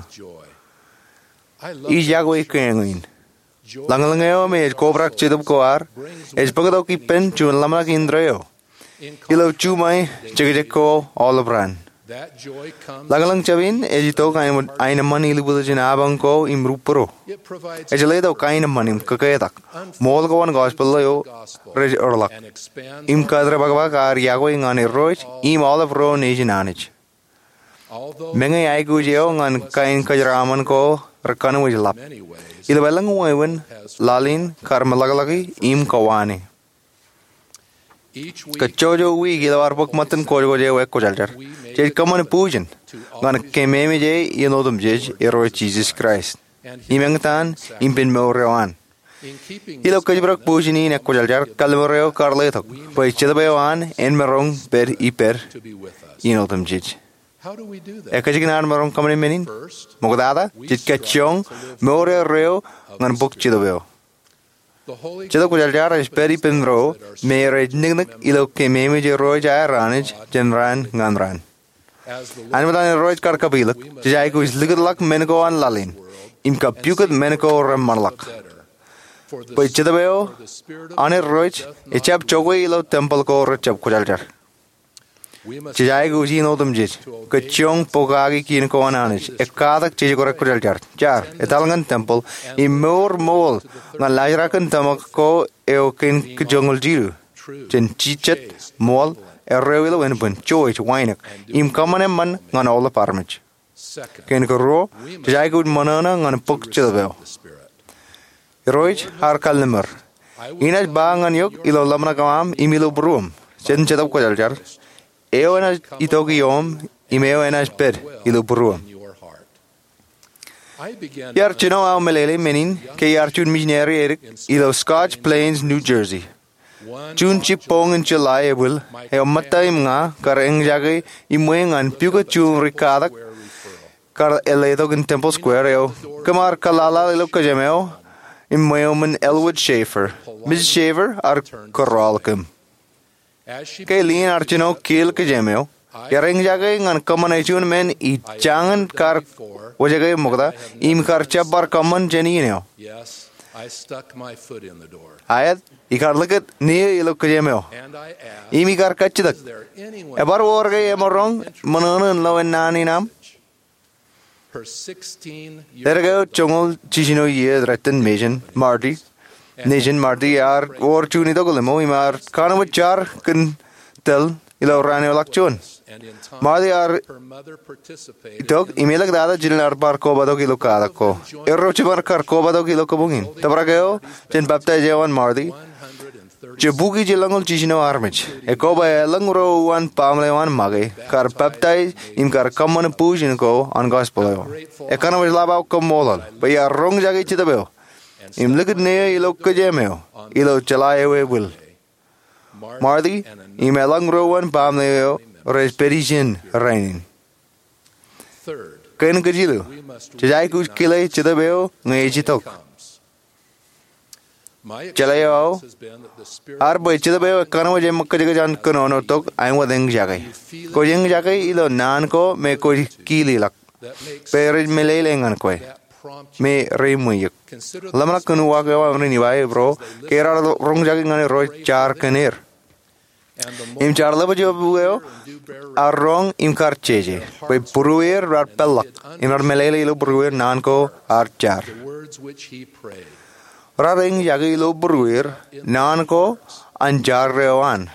S10: Ijago ikenguin. Langalangeo me cobra chetup koar. Es pagado ki pen chun lamnak indreo. ilo chumai chegeko olabran.
S9: That joy comes.
S10: Lagalang chavin ejito kain mani libudo jinabang ko imrupro.
S9: It provides
S10: Ejaledo kain manim kakayatak. Mol ko an gospel yo rej orlak.
S9: and expands
S10: Im kadre bagwa kar yago ingani roj im olive ro nejinanich.
S9: although
S10: Mengai ai gu jeo ngan kain kajraman ko rakanu wajlap.
S9: many ways
S10: Ila balang wawen lalin kar malagalagi im kawani.
S9: each week
S10: Kachojo wi gila warpok matan kojo je wek ko jaljar. Je kaman pujan. Ngan kememe je yenodum je ero Jesus Christ. Imengtan impin morewan.
S9: in keeping
S10: Ilo kajbrak pujini ne ko jaljar kalmoreo karletok. Pai chedabewan en merong per iper
S9: to be with us.
S10: yenodum je.
S9: How do we do that?
S10: Ekajiginar merong kamane menin.
S9: First,
S10: Mogdada jit kachong more reo ngan bok chedabeo.
S9: the Holy
S10: Chedo ko jaljar es peri penro me rejnig ilo kememe je roj ay ranich jenran nganran.
S9: as the
S10: Anwadan roj kar kabilak jai ko isligadlak menko an lalin. Im kapyukat menko ramalak.
S9: better for the
S10: Pai chedabeo
S9: the spirit of
S10: ane roj echap chogwe ilo temple ko rechap ko jaljar.
S9: we must
S10: Jai ko jino tum jij. Kachong pokagi kin ko ananich. Ekadak chij ko ko jaljar. Jar etalngan temple im mor mol ngan lajrakan tamak ko eokin kjongol jiru.
S9: true
S10: Chen chichet mol errewilo en bun choich wainak. Im kamane man ngan ola parmich.
S9: second
S10: Ken ko ro jai ko manana ngan pok chedabeo.
S9: the spirit.
S10: Roj har kalmer. Inaj bangan yok ilo lamna kamam imilo brum. Chen chedab ko jaljar. Eo ena itogi yom imeo ena sped ilo brum.
S9: In your heart. I began
S10: Yar chino au melele menin ke yar chun missionary erik ilo Scotch Plains, New Jersey.
S9: one
S10: Chun chipong in July ebul e matay nga kar eng jagay imuengan piuga chun rikadak kar eledo in Temple Square eo kamar kalala ilo kajameo imueoman Elwood Schaefer. Miss Schaefer ar koralkum.
S9: as she
S10: Kay liin ar chino kil kajameo yareng jagay ngan kaman chun men I changan kar wajagay mukda im kar chabar kaman janineo.
S9: yes I stuck my foot in the door
S10: Ayat ikar lakat niya ilo kajameo.
S9: and I asked
S10: Imi kar kachidak.
S9: is there anyone
S10: Ebar wargay emorong mananan lawen nani nam.
S9: her 16-year
S10: Dergayo chongol chishino ye retten mejan Marty. Nation Marty yar war chuni dogolemo imar kanawat char kun tel ilo rane lakchon.
S9: and in time
S10: Marty yar
S9: her mother participated
S10: dog imelak dada jilar bar ko badog ilo kada ko. Erro chibar kar ko badog ilo kabungin. Tabragayo chen bapta jewan Marty.
S9: 130
S10: Jebugi jilangol chishino armich. Eko ba lang ro wan pamle wan mage. Kar baptai im kar kamon pujin ko an gospel yo. Ekana was labao komolal. Ba ya rong jage chitabeo. Im likit ne ilo kajemeo. Ilo chalaye we will. Mardi im lang ro wan pamle yo respedition rainin.
S9: third
S10: Ken kajilu.
S9: we must
S10: Chajai kuch kile chitabeo ngay chitok.
S9: comes my
S10: Chalayo
S9: experience has been that the spirit
S10: ar boy chitabeo ekana wa jem kajaga jan kono tok ay wa deng jage. Ko jeng jage ilo nan ko me ko kili lak.
S9: that makes
S10: Pero melelengan ko.
S9: that prompt you
S10: Me remuyek.
S9: consider
S10: Lamana kunu wa ga wa ni bai bro. Kera rong jage ngane ro char kanir.
S9: and the more
S10: Im charla bajo bueo
S9: you bear
S10: arrong im kar cheje. Pai puruer rar pelak. Inar melele ilo puruer nan ko ar char.
S9: the words which he prayed
S10: Raring jage ilo puruer nan ko anjar rewan.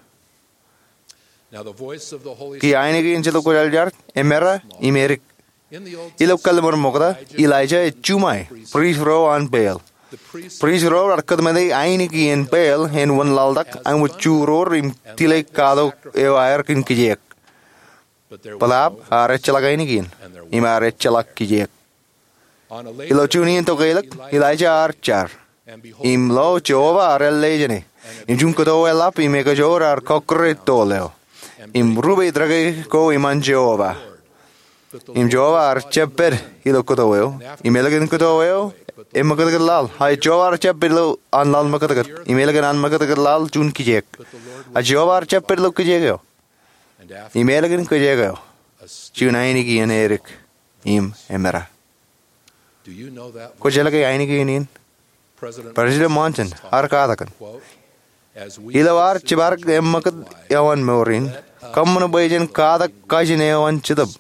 S9: now the voice of the Holy
S10: Ki aine ki inchelo ko jar emera imerik.
S9: in the Old
S10: Ilo kalmar mokda Elijah chumai. Priest ro an bail.
S9: the priest
S10: Priest ro arkad mede aine ki en bail hen one laldak an with churo rim tile kado eo air kin kijek.
S9: but there was
S10: Palab are chalak aine kin. Imare chalak kijek.
S9: on a later
S10: Ilo chuni en tokelak Elijah ar char.
S9: and behold
S10: Im lo Jehova ar lejene. Im jun kodo elap ime ka jor ar kokre toleo. Im rube drage ko iman Jehova. Im Jehova ar chepper ilo kodo eo. Im elagen kodo eo. Im makadagat lal. Hai Jehova ar chepper lo an lal makadagat. Im elagen an makadagat lal jun kijek. A Jehova ar chepper lo kijek eo.
S9: and after
S10: Im elagen kijek eo.
S9: a st-
S10: Jun aini ki en erik. Im emera.
S9: do you know that
S10: Ko jalake aini ki en
S9: President
S10: President Monson ar kadakan.
S9: quote
S10: Ilawar chibark emmakat yawan morin. Kamana bajan kada kajine yawan chidab.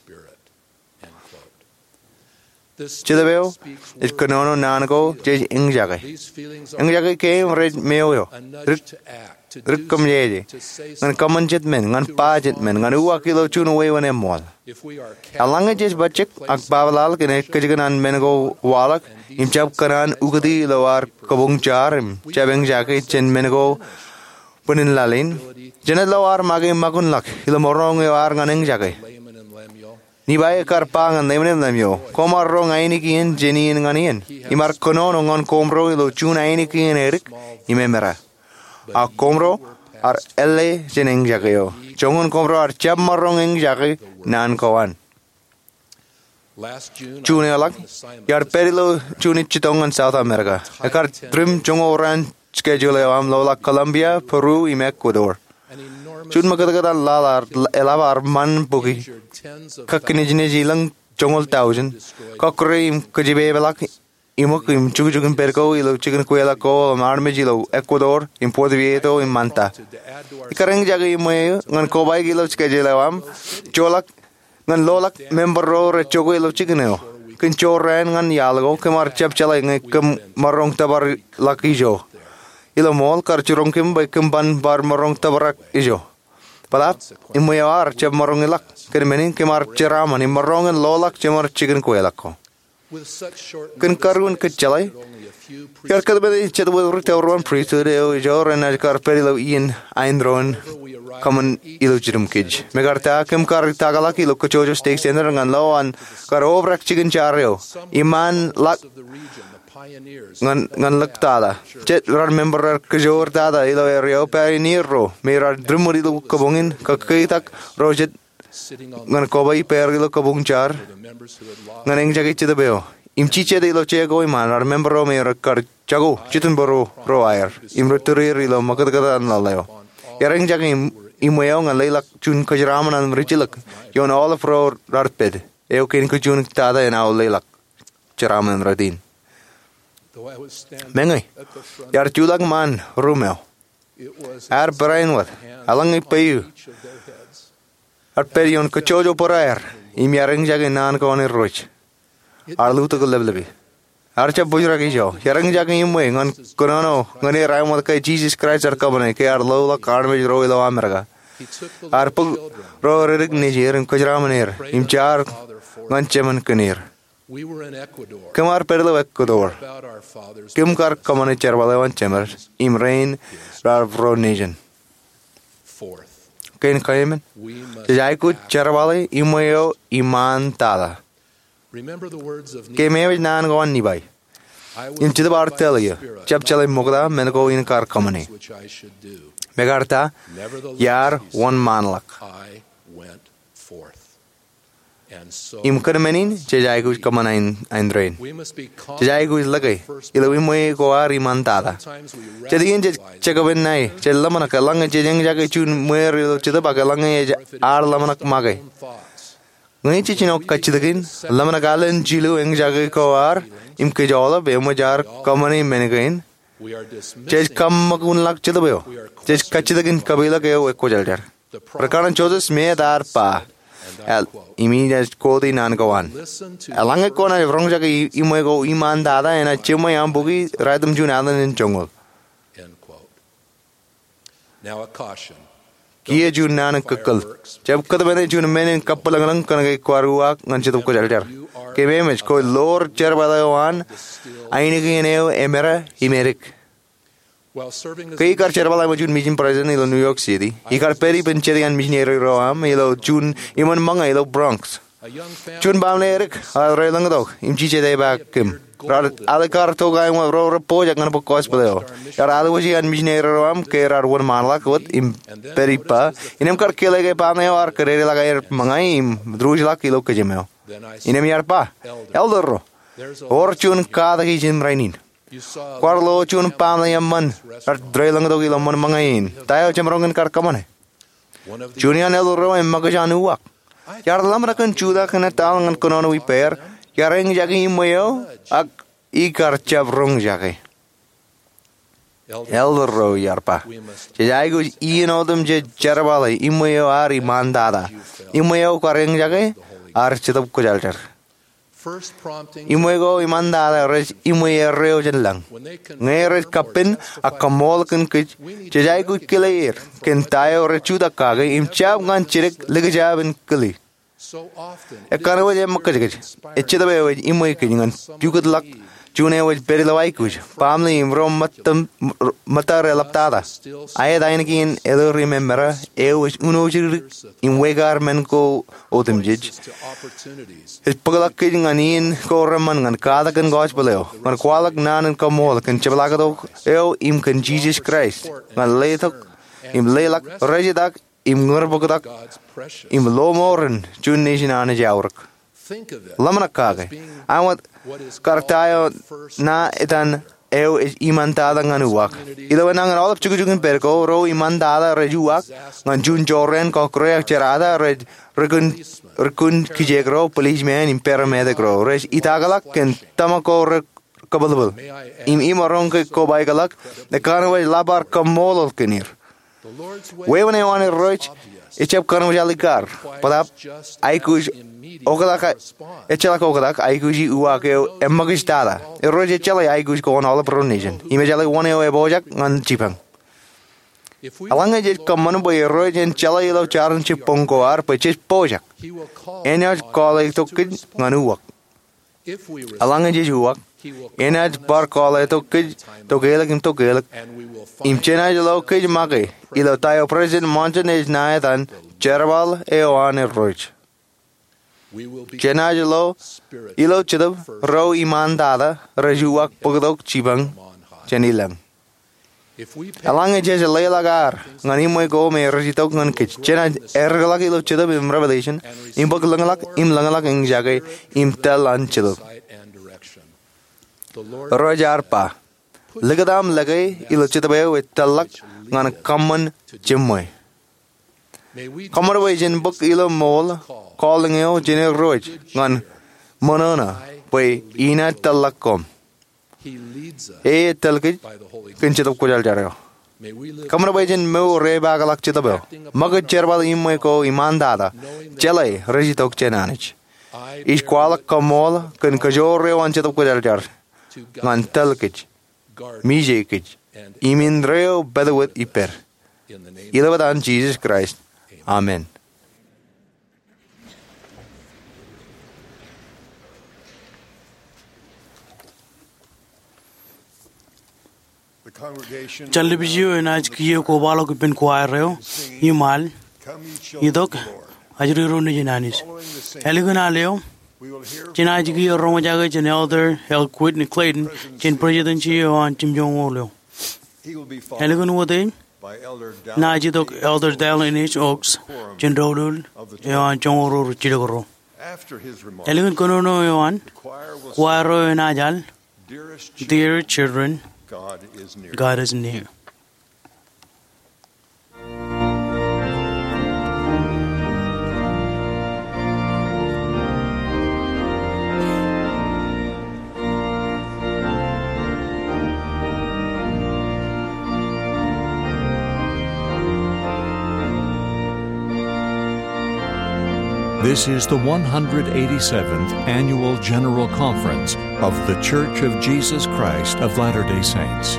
S10: Chidabeo, it kanono nanako, jej ingjagay. Ingjagay came red meo. Rikkam yeji. Ngan kaman jitmen, ngan pa jitmen, ngan uwakilo chun away when emwal. Alanga jej bachik, ak babalal kine kajiganan menego walak, imchab kanan ugadi lawar kabung charim, chabeng jake chen menego punin lalin. Janet lawar magi magun lak, ilamorong yawar nganeng jake. Nibay karpangan nemenem namyo. Komar rong ainikian jeniin nganian. Imar konono ngon komro ilo chun ainikian erik imemera. A komro ar elle jeneng jakayo. Chongon komro ar chab marong eng jake nan kawan. Chune alak yar perilo chuni chitongan South America. Ekar trim chongo ran schedule am lola Colombia, Peru, im Ecuador. Chun magadaga lalar elavar man bugi. Kakinijineji lang chongol 1,000. Kakrim kajibe belak imok im chugujugin perko ilo chicken kuela ko marmejilo Ecuador in Puerto Viejo in Manta. Ikareng jaga imoy ngan kobay gilo chkejilawam cholak ngan lolak member ro rechogo ilo chickeneo. Kin choren ngan yalgo kemar chap chalay ngai kem marong tabar lakijo. Ilo mol karchurong kim bay kemban bar marong tabarak ijo. Palap imoyawar chap marong ilak kermenin kemar cheraman imarong lolak chemar chicken kuelak ko. Kin karun kechalay yar kadbede chedwo rutawron priesthood jor and kar perilo in eindron common ilujirum kij megarta kem kar tagalaki lo kochojo steak center ngan lo an kar obrak chicken chareo iman lak ngan laktada chet rar member kjor tada ilo rio pioneer ro mera drumuri lo kabungin kakitak rojet ngan kobay perilo kabung char ngan eng jagi chedabeo imchiche de lo chego iman rar member ro mera kar chago chitun boro ro air imruturi lo makadgada nalayo yareng jagi imoyo ngan leilak chun kajraman an richilak yon all of ro rarped eo ken kujun tada en au leilak charaman radin Mengai, yar chulag man rumeo. Ar brainwat, alangi payu. Ar perion kachojo poraer, imyareng jage nan ko ne roch. Ar luto ko leblebi. Ar cha bujra ki jo, yareng jage imwe ngan konono ngane raimot kai Jesus Christ ar kabane ke ar lola karmej roilo America. Ar pug ro rig nijereng kajramaner, imchar ngan cheman kanir. Kemar perlo Ecuador. Kemkar kamane charvalewan chemer. Imrain rar nation. Ken kaimen. Jaiku charvale imoyo iman tada. Kemewe nan goan nibai. Into the bar tell you. Chapchale mogda mengo in kar kamane. Megarta yar one manlak. Imkermenin jaiku kamana indrain. Jaiku is lagay. Ilawimoy ko ari mantada. Jadin chekabin nai. Chelaman kalang jeng jagay chun muer chedabakalang ar lamanak magay. Ngai chichinok kachidagin. Lamanagalan jilu eng jagay ko ar. Imkejola bemojar kamani menegain. Chej kam magunlak chedabeo. Chej kachidagin kabila kayo ekojaljar. Prakaran chodas me dar pa. Immediate kodi nan kawan. Alange kona vrong jaga imego iman dada ena chimay ambugi radum jun alan in jungle.
S9: Now a caution.
S10: Kiye jun nan kakal. Jab kadabane jun menen kapalangalang kanagay kwaruak nganchitup ko jaljar. Kememech ko lor cherbalawan ainigi eneo emera imerik. Kay kar cherbala mo jun mission president ilo New York City. Ikar peri pencherian missionary roam ilo jun iman mga ilo Bronx. Jun bamle erik al relang dog imchiche de back kim. Rar alakar to gay mo ro repojak ngan po kos paleo. Yar alwaji an missionary roam kay rar one manlak wat im peri pa inem kar kelege pamne ar karere lagay mga im drujlak ilo kajemeo. Inem yar pa elder ro. Or jun kada ki jim rainin. Kwarlo chun pam na yaman at drelang do gilamon mangain tayo chamrongan kar kamane junian elo ro em magajan uwak yar lamra kan chuda kana talangan konono wi per yareng jagi moyo ak ikar chabrong jage Elder Row Yarpa. Jaigo Ianodum Jerabala, Imuyo Ari Mandada. Imuyo Karing Jage, Architop Kujalter. Imuego Imandada, Res Imuyo Reojan. Neres Capin, a Kamolkan Kitch, Jaigo Kilair, Kentayo Rechuda Kaga, Imchab Gan Chirik, Ligajab and Kili. A Karawa Makaj, a Chidabe Imuikin, and you good luck. June was very like family in Rome Matare Laptada. I had Ainagin, Edo remember, was Unojir in Wegar Menko Otem Jidge. His Pugalakin and Ian Koraman and Kadak and Gospel, and Qualak Nan and Kamolak and Chabalagado, Im can Jesus Christ, and later Im Lelak, Regidak, Im Nurbogadak, Im Lomoran, June Nation Anna Jaurk. Lamanakage. I want Kartayo na itan is imantada nganuak. Ilo nang all of Chukujukin Perco, ro imandada rejuak, ngan Jun Joren, Kokrea Cherada, Rekun Kijegro, policeman in paramedic, Res Itagalak, and Tamako Kabal. Im Imaronke Kobaigalak, the Carnaway Labar Kamol Kinir. When I want to reach, it's up Carnajalikar, but up Aikush Ogalaka, Echelak Ogalak, Aikuji Uake, and Magistada. A Roger Chele Aikush go on all the pronation. Imagine one away Bojak and Chipang. Along a jet common by a Roger and Chele of Charan Chipongo are purchase Bojak. And your colleague took it, Manuak. Along a Jesuak, in at bar call took it, Togelak and Togelak. In Chenajalo Kaj Magi, Ilo Tayo President Mountain is Nathan, Cherabal, Eoane Roach. Chenajalo, Ilo Chidab, Ro Imandada, Rajuak Pogdok Chibang, Chenilang. Along a Jesela Lagar, Nanimo go me Rajitok and Kitch, Chena Ergalak Ilo Chidab in Revelation, in Bokalangalak, in Langalak and Jagay, in Tel and Chidab. Rojarpa. Ligadam Lagay, Ilochitabe with Talak, Nan common Jimway. Common in book Ilo Mole, calling you Jenny Roach, Nan Monona, way Ina Talakom. E Telkit, Pinchit of Kujaltaro. Common away in Mo Rebagalak Chitabel, Mugger Cherbal Imweko Imandada, Chele, Regitok Chenanich. Each Qualak Comol, Concajore on Chit of Kujaltar, Nan Telkit. Mijekij, Imindreo Bedawit Iper. Ilawadan Jesus Christ. Amen.
S2: Chalibiju and I Kio Kobalo Kupin Quairo, Yumal, Yidok, Ajuru Nijinanis. Elegana Leo. Chinajiki Romajaga and Elder Elquid Clayton, Chin President Chio and Jim Jong Olio. Elegan Woodin, Najidok Elder Dell in H. Oaks, Jen Rodul, and John Oro Chidoro. Elegan Kono Yoan, Quaro and Ajal, dear children, God is near.
S11: This is the 187th Annual General Conference of The Church of Jesus Christ of Latter-day Saints.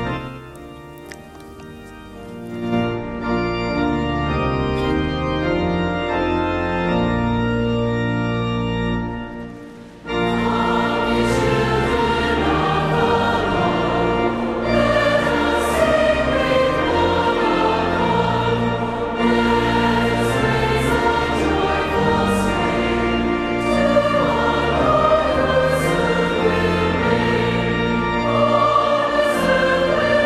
S4: Amen.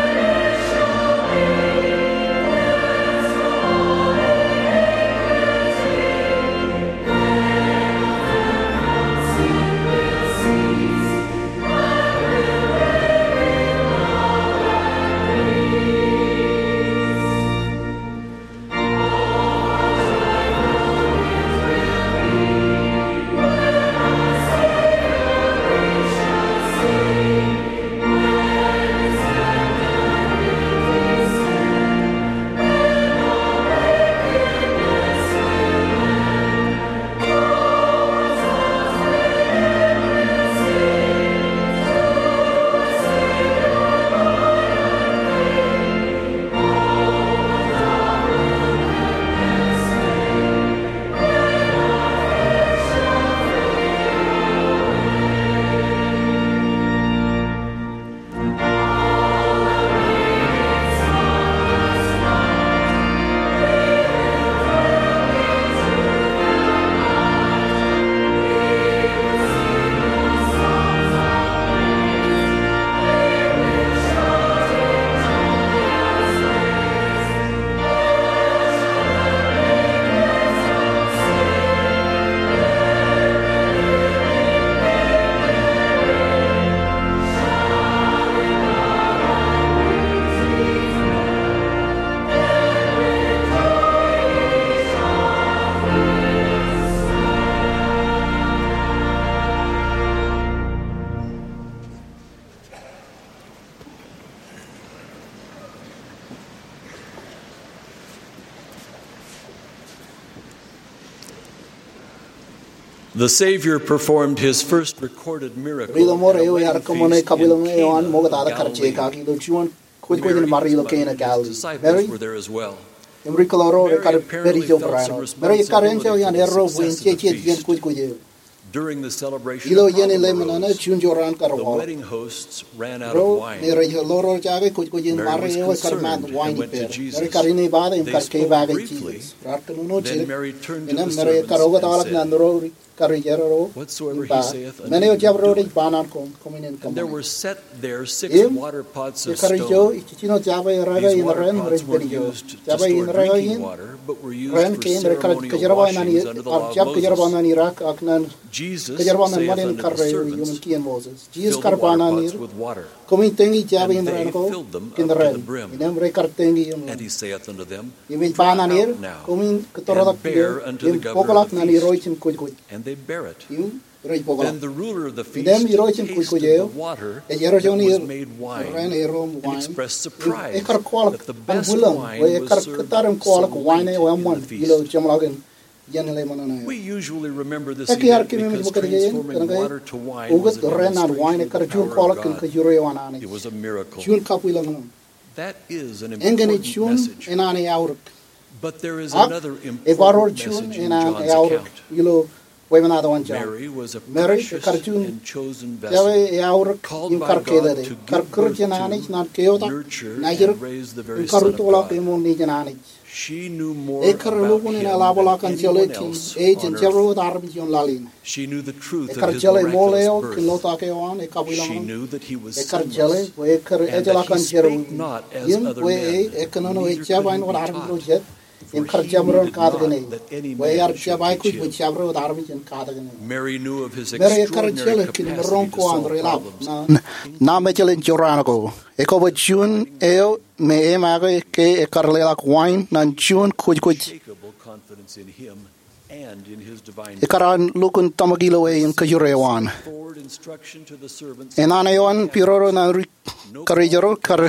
S12: The Savior performed his first recorded miracle
S13: Rilo more
S12: at a
S13: eo
S12: wedding
S13: yar kamone
S12: feast
S13: kabilang
S12: in
S13: eon
S12: Cana
S13: mo
S12: of
S13: gata karche ka
S12: Galilee.
S13: ki do chuan kuj kuj ni
S12: Mary
S13: marilo
S12: and
S13: kena
S12: his
S13: Galilee.
S12: disciples
S13: Mary
S12: were there as well.
S13: Emri koloro
S12: Mary
S13: kar
S12: apparently
S13: beri jo
S12: felt some
S13: prano. Mary karen jo yan
S12: responsibility for the
S13: erro buin
S12: success
S13: che
S12: of the
S13: che yen
S12: feast.
S13: kuj kuj.
S12: During the celebration,
S13: Ilo
S12: a
S13: yen
S12: problem
S13: le manana
S12: arose.
S13: chun jo ran
S12: The
S13: karwa.
S12: wedding hosts ran out of
S13: Ro
S12: wine.
S13: ne re loro jage kuj kuj yen
S12: Mary
S13: mare
S12: was
S13: eo kar man
S12: concerned
S13: wine
S12: and went to
S13: per.
S12: Jesus.
S13: Mary karine baada im
S12: They
S13: kar ke
S12: spoke
S13: baage
S12: briefly.
S13: Jesus. Rat no
S12: Then
S13: chile.
S12: Mary turned to
S13: Ena
S12: the
S13: Mary karoga
S12: servants
S13: talak
S12: and
S13: nan
S12: said,
S13: ro kari jero.
S12: "Whatsoever he
S13: Ba.
S12: saith unto
S13: Mene o
S12: you,
S13: jabro
S12: do
S13: ri
S12: it."
S13: banan kom kominen
S12: And there
S13: kom.
S12: were set there 6
S13: Im,
S12: water pots
S13: Ye
S12: of
S13: kari jo
S12: stone.
S13: ichino java raga
S12: These
S13: in
S12: water
S13: ren
S12: pots
S13: rej
S12: weren't
S13: beri jo.
S12: used to
S13: Java in
S12: store
S13: raga
S12: drinking
S13: in
S12: water, but were used
S13: ren
S12: for
S13: ke in re kar
S12: ceremonial
S13: kajarba nani
S12: washings under the law
S13: jab
S12: of
S13: kajarba
S12: Moses.
S13: nani rak aknan
S12: Jesus
S13: kajarba nan
S12: saith
S13: manin
S12: unto
S13: kar
S12: the
S13: re
S12: servants,
S13: human kien Moses. Jesus
S12: "Fill the water
S13: karbana
S12: pots
S13: nir
S12: with water."
S13: komin tengi jab
S12: And
S13: in
S12: they
S13: ren ko
S12: filled them
S13: kin
S12: up to the
S13: ren.
S12: brim.
S13: Inem re kar tengi yum.
S12: And he saith unto them,
S13: Imi
S12: "Draw
S13: bana nir
S12: out now,
S13: komin ketorodak
S12: and bear unto the
S13: im
S12: governor of
S13: pokolak
S12: the
S13: nani
S12: feast."
S13: roichin kuj kuj.
S12: And they bear it.
S13: Im rej
S12: Then
S13: pokolak.
S12: the ruler of the feast
S13: Idem roichin kuj
S12: tasted
S13: kuj
S12: the
S13: eo.
S12: water
S13: E
S12: that
S13: jero joni
S12: was made wine
S13: ren e rom
S12: and
S13: wine.
S12: expressed
S13: E
S12: surprise
S13: kar kwalak
S12: that the
S13: an
S12: best
S13: bulan
S12: wine
S13: we
S12: was
S13: kar
S12: served
S13: kataram kwalak
S12: so
S13: wine
S12: late
S13: e
S12: in
S13: man
S12: the
S13: ilo
S12: feast.
S13: jamlagen yenele manana.
S12: We usually remember this
S13: Eki har
S12: event
S13: kimi mi
S12: because
S13: bukan gayen
S12: transforming
S13: kana
S12: water to wine was
S13: ugat
S12: a
S13: ren an
S12: demonstration
S13: wine
S12: of
S13: kar
S12: the
S13: jun
S12: power
S13: kwalak
S12: of
S13: kin ka
S12: God.
S13: jure wanane.
S12: It was a miracle.
S13: Jun kapilang.
S12: That is an
S13: Engene
S12: important
S13: jun
S12: message.
S13: enane auruk.
S12: But there is
S13: Ak
S12: another
S13: e baror
S12: important
S13: jun
S12: message in
S13: enane
S12: John's
S13: auruk.
S12: account.
S13: Ilo wemanada wan jam.
S12: Mary was a
S13: Mary
S12: precious
S13: kar jun
S12: and chosen vessel,
S13: jawe auruk
S12: called
S13: im
S12: by
S13: kar
S12: God
S13: kele
S12: to
S13: de.
S12: give
S13: Kar kur
S12: birth
S13: jenane
S12: to,
S13: nan keota
S12: nurture,
S13: najir
S12: and raise the very
S13: im
S12: Son
S13: kar
S12: of
S13: tolak
S12: God.
S13: imon ni jenane.
S12: She knew more
S13: E kar
S12: about
S13: lukun
S12: him
S13: ina labola kan
S12: than
S13: chele
S12: anyone
S13: kin
S12: else
S13: e
S12: on
S13: jen
S12: earth.
S13: jabro darbi jon lalin.
S12: She knew the truth
S13: E
S12: of
S13: kar
S12: his
S13: chele
S12: miraculous
S13: moleo kin
S12: birth.
S13: lota ke wan e
S12: She
S13: kabilang.
S12: knew that he was
S13: E kar
S12: sinless,
S13: chele we kar e
S12: and
S13: jala
S12: that
S13: kan
S12: he
S13: chero.
S12: spake not as
S13: Yim
S12: other
S13: we
S12: men,
S13: e kanono e
S12: neither
S13: chaba
S12: could
S13: in
S12: he
S13: what
S12: be
S13: arbi
S12: taught.
S13: lo jet. Im
S12: For
S13: kar
S12: he
S13: jabron
S12: needed
S13: kad
S12: not
S13: gane.
S12: that any
S13: We
S12: man
S13: are
S12: should
S13: chabai
S12: teach
S13: kuj
S12: him.
S13: with chabro darbi jen kad gane.
S12: Mary knew of his
S13: Mere e kar
S12: extraordinary
S13: chele kin
S12: capacity
S13: ron
S12: to
S13: ko an
S12: solve
S13: relap.
S12: problems.
S13: Na me chele jorana ko. E ko jun eo me e mage ke e kar lelak wine nan jun kuj kuj.
S12: Unshakable confidence in him and in his divine
S13: E karan lukun tamagilo e in kajurewan.
S12: forward instruction to the servants.
S13: Enaneon piroro na karijaro kar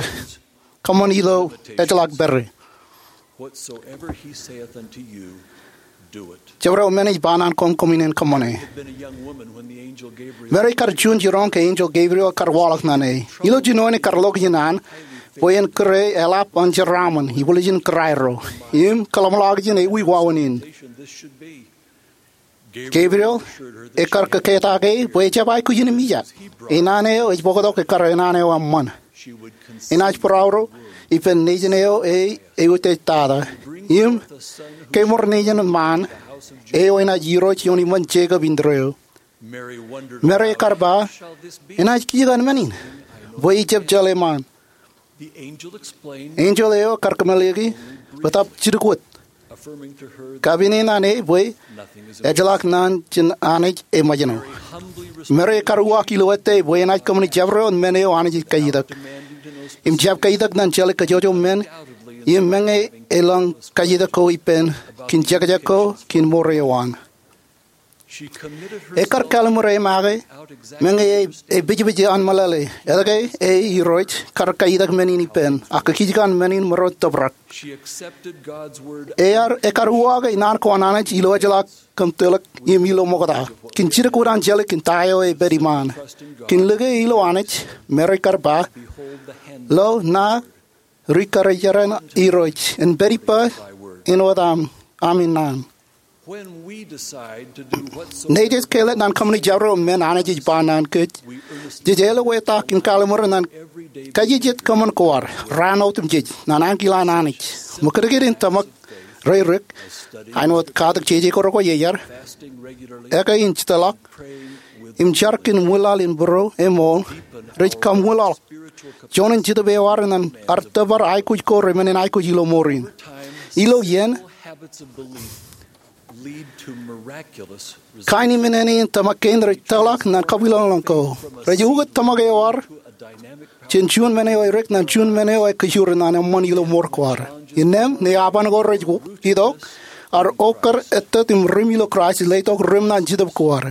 S13: kamonilo etlak berre.
S12: Whatsoever he saith unto you, do it.
S13: Jabro many banan kom kominen kamone.
S12: Had been a young woman when the angel Gabriel
S13: Very kar jun jiron ke angel Gabriel kar walak nane. Ilo jinone kar lok jinan. Poyen kre elap on jaraman. He will jin krairo. Im kalamlag jin e wi wawanin.
S12: this should be.
S13: Gabriel e kar ke keta ke poye chabai ku jin mija. Enane o bogodo ke kar enane o amman. Enaj prauro ipen nejeneo e ute tada. Im ke mor nejen man e o ena jiro chioni man chega bindreo.
S12: Mary wondered,
S13: Mere karba enaj kigan manin. Boy chep jale man.
S12: the angel explained,
S13: Angel eo kar kamalegi batap chirkut.
S12: affirming to her that
S13: Kabine nane boy
S12: nothing is
S13: ejalak nan chin anaj e majano.
S12: humbly
S13: Mere karwa kiloete boy enaj kamni jabro on meneo anaj kayidak. Im jab kayidak nan chale kajojo men. Im menge elang kayidak ko ipen kin jagajako kin morewan.
S12: she committed
S13: Ekar
S12: herself
S13: kalmure mage menge e biji an malale. Elage e roich kar kayidak menini pen. Akakijikan menin morot tobrak.
S12: she accepted God's word
S13: Ear ekaruaga inan ko anana ilo jala kam telak yemilo mogada kin chira kuran jale kin tayo e beriman kin lege ilo anach mere karba lo na rikara jaran iroch en beripa in wadam aminan
S12: when we decide to do whatsoever
S13: nejes kele nan kamni jaro men anaji banan kech jejelo weta kin kalamur nan kajijet kaman kwar ranautum jej nan ankila nanich mukregerin tamak Rayrik, I know Kadak Cheji Koroko Yar, Eka in Chitalak, Im Charkin Willal in Burrow, Emol, Rich Kam Willal, John and Chitabewaran and Artavar I could go remain in I could Ilo Morin. Ilo Yen,
S12: habits of belief lead to miraculous results.
S13: Kaini Minani and Tamakendra Talak, Nan Kabilanko, Rajugat Tamagawar, Chinchun Meneo Rick, Nanchun Meneo, Kishuran and Monilo Morquar. In them, the Abanago Tidok are ochre at Tim Rimilo Christ late of Rimna Jidab Quar.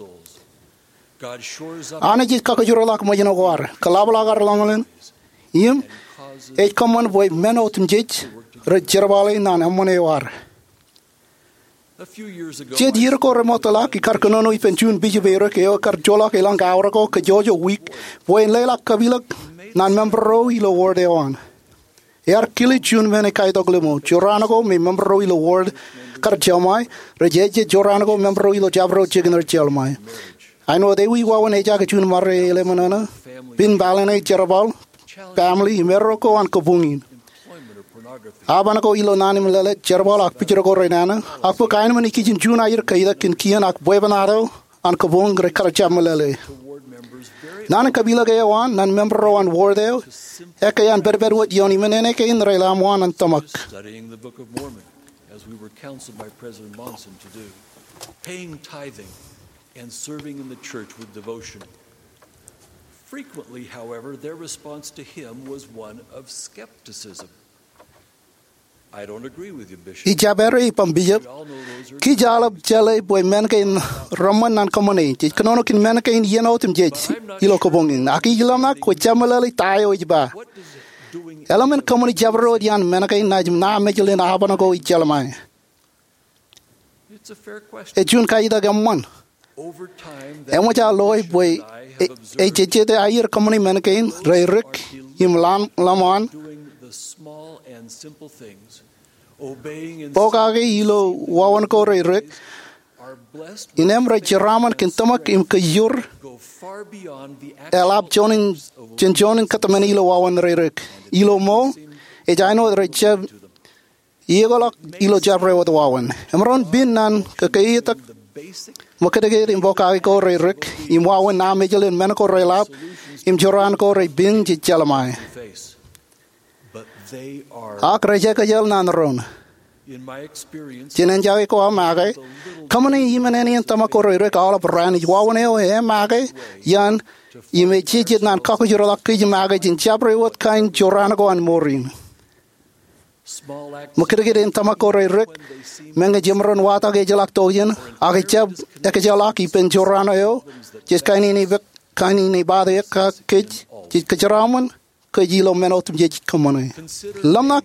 S12: God shores up
S13: Anajit Kakajuralak Majano War, Kalabalagar Longalin, Yim, a common boy Menotum Jij, Rechervali Nan Amone War. Jed yir ko remotala ki kar kono i penjun biji bero ke o kar jola ke lang gaura ko ke jojo week boen lela kabila nan member ro ilo word on. Yar kili chun mene kai doglemo jorana ko me member ro ilo word kar jamai rejeje jorana ko member ro ilo jabro chigener chelmai. I know they we wawan eja ke chun marre ele manana bin balane cherabal family merro ko an kabungin. Abana ko ilo nani mlele cherabal ak pichero ko renana ak po kain mani kijin jun ayir kaida kin kian ak boebanado an kabung gre kar chamlele. Nan kabila ke wan nan member ro an wardeo ekayan berber wat yoni menene ke in relam wan an tamak.
S12: Studying the Book of Mormon, as we were counseled by President Monson to do, paying tithing and serving in the church with devotion. Frequently, however, their response to him was one of skepticism. I don't agree with you, Bishop.
S13: Ijabere pambijab ki jalab chale boy men ken roman nan komone ti kono kin men ken yeno tim je ilo ko bongin aki ilama ko chamalali tayo iba element komone jabro dian men ken najm na mejlen abana ko ichalma
S12: It's a fair question.
S13: e jun kaida gamman
S12: Over time,
S13: e mo ja loy boy e jeje de ayer komone men ken reirik imlan lamon
S12: doing the small and simple things, obeying in
S13: pokage ilo wawan ko reirik
S12: are blessed
S13: inem re chiraman kin tamak im kayur
S12: go far beyond the
S13: elap jonin jonin katamani ilo wawan reirik ilo mo e jaino re cheb igolok ilo jabre wat wawan amron bin nan kakayita makadege im pokage ko reirik im wawan na mejelen men ko relap im joran ko re bin ji chalamai
S12: face. But they are,
S13: ak reje ka jel nan ron
S12: in my experience,
S13: jenen jawe ko amage kamani yimeneni tamako reirik ala brani wawan e mage yan ime chijit nan kako jorala kij mage jin jabre wat kain joran ko an morin
S12: small acts
S13: makadege in tamako reirik menga jimron wata ge jalak tojen age chab ek jalak ipen joran yo jis kaini ni vek kaini ni bade ka kij jit kajraman kajilo menot je kamane lamnak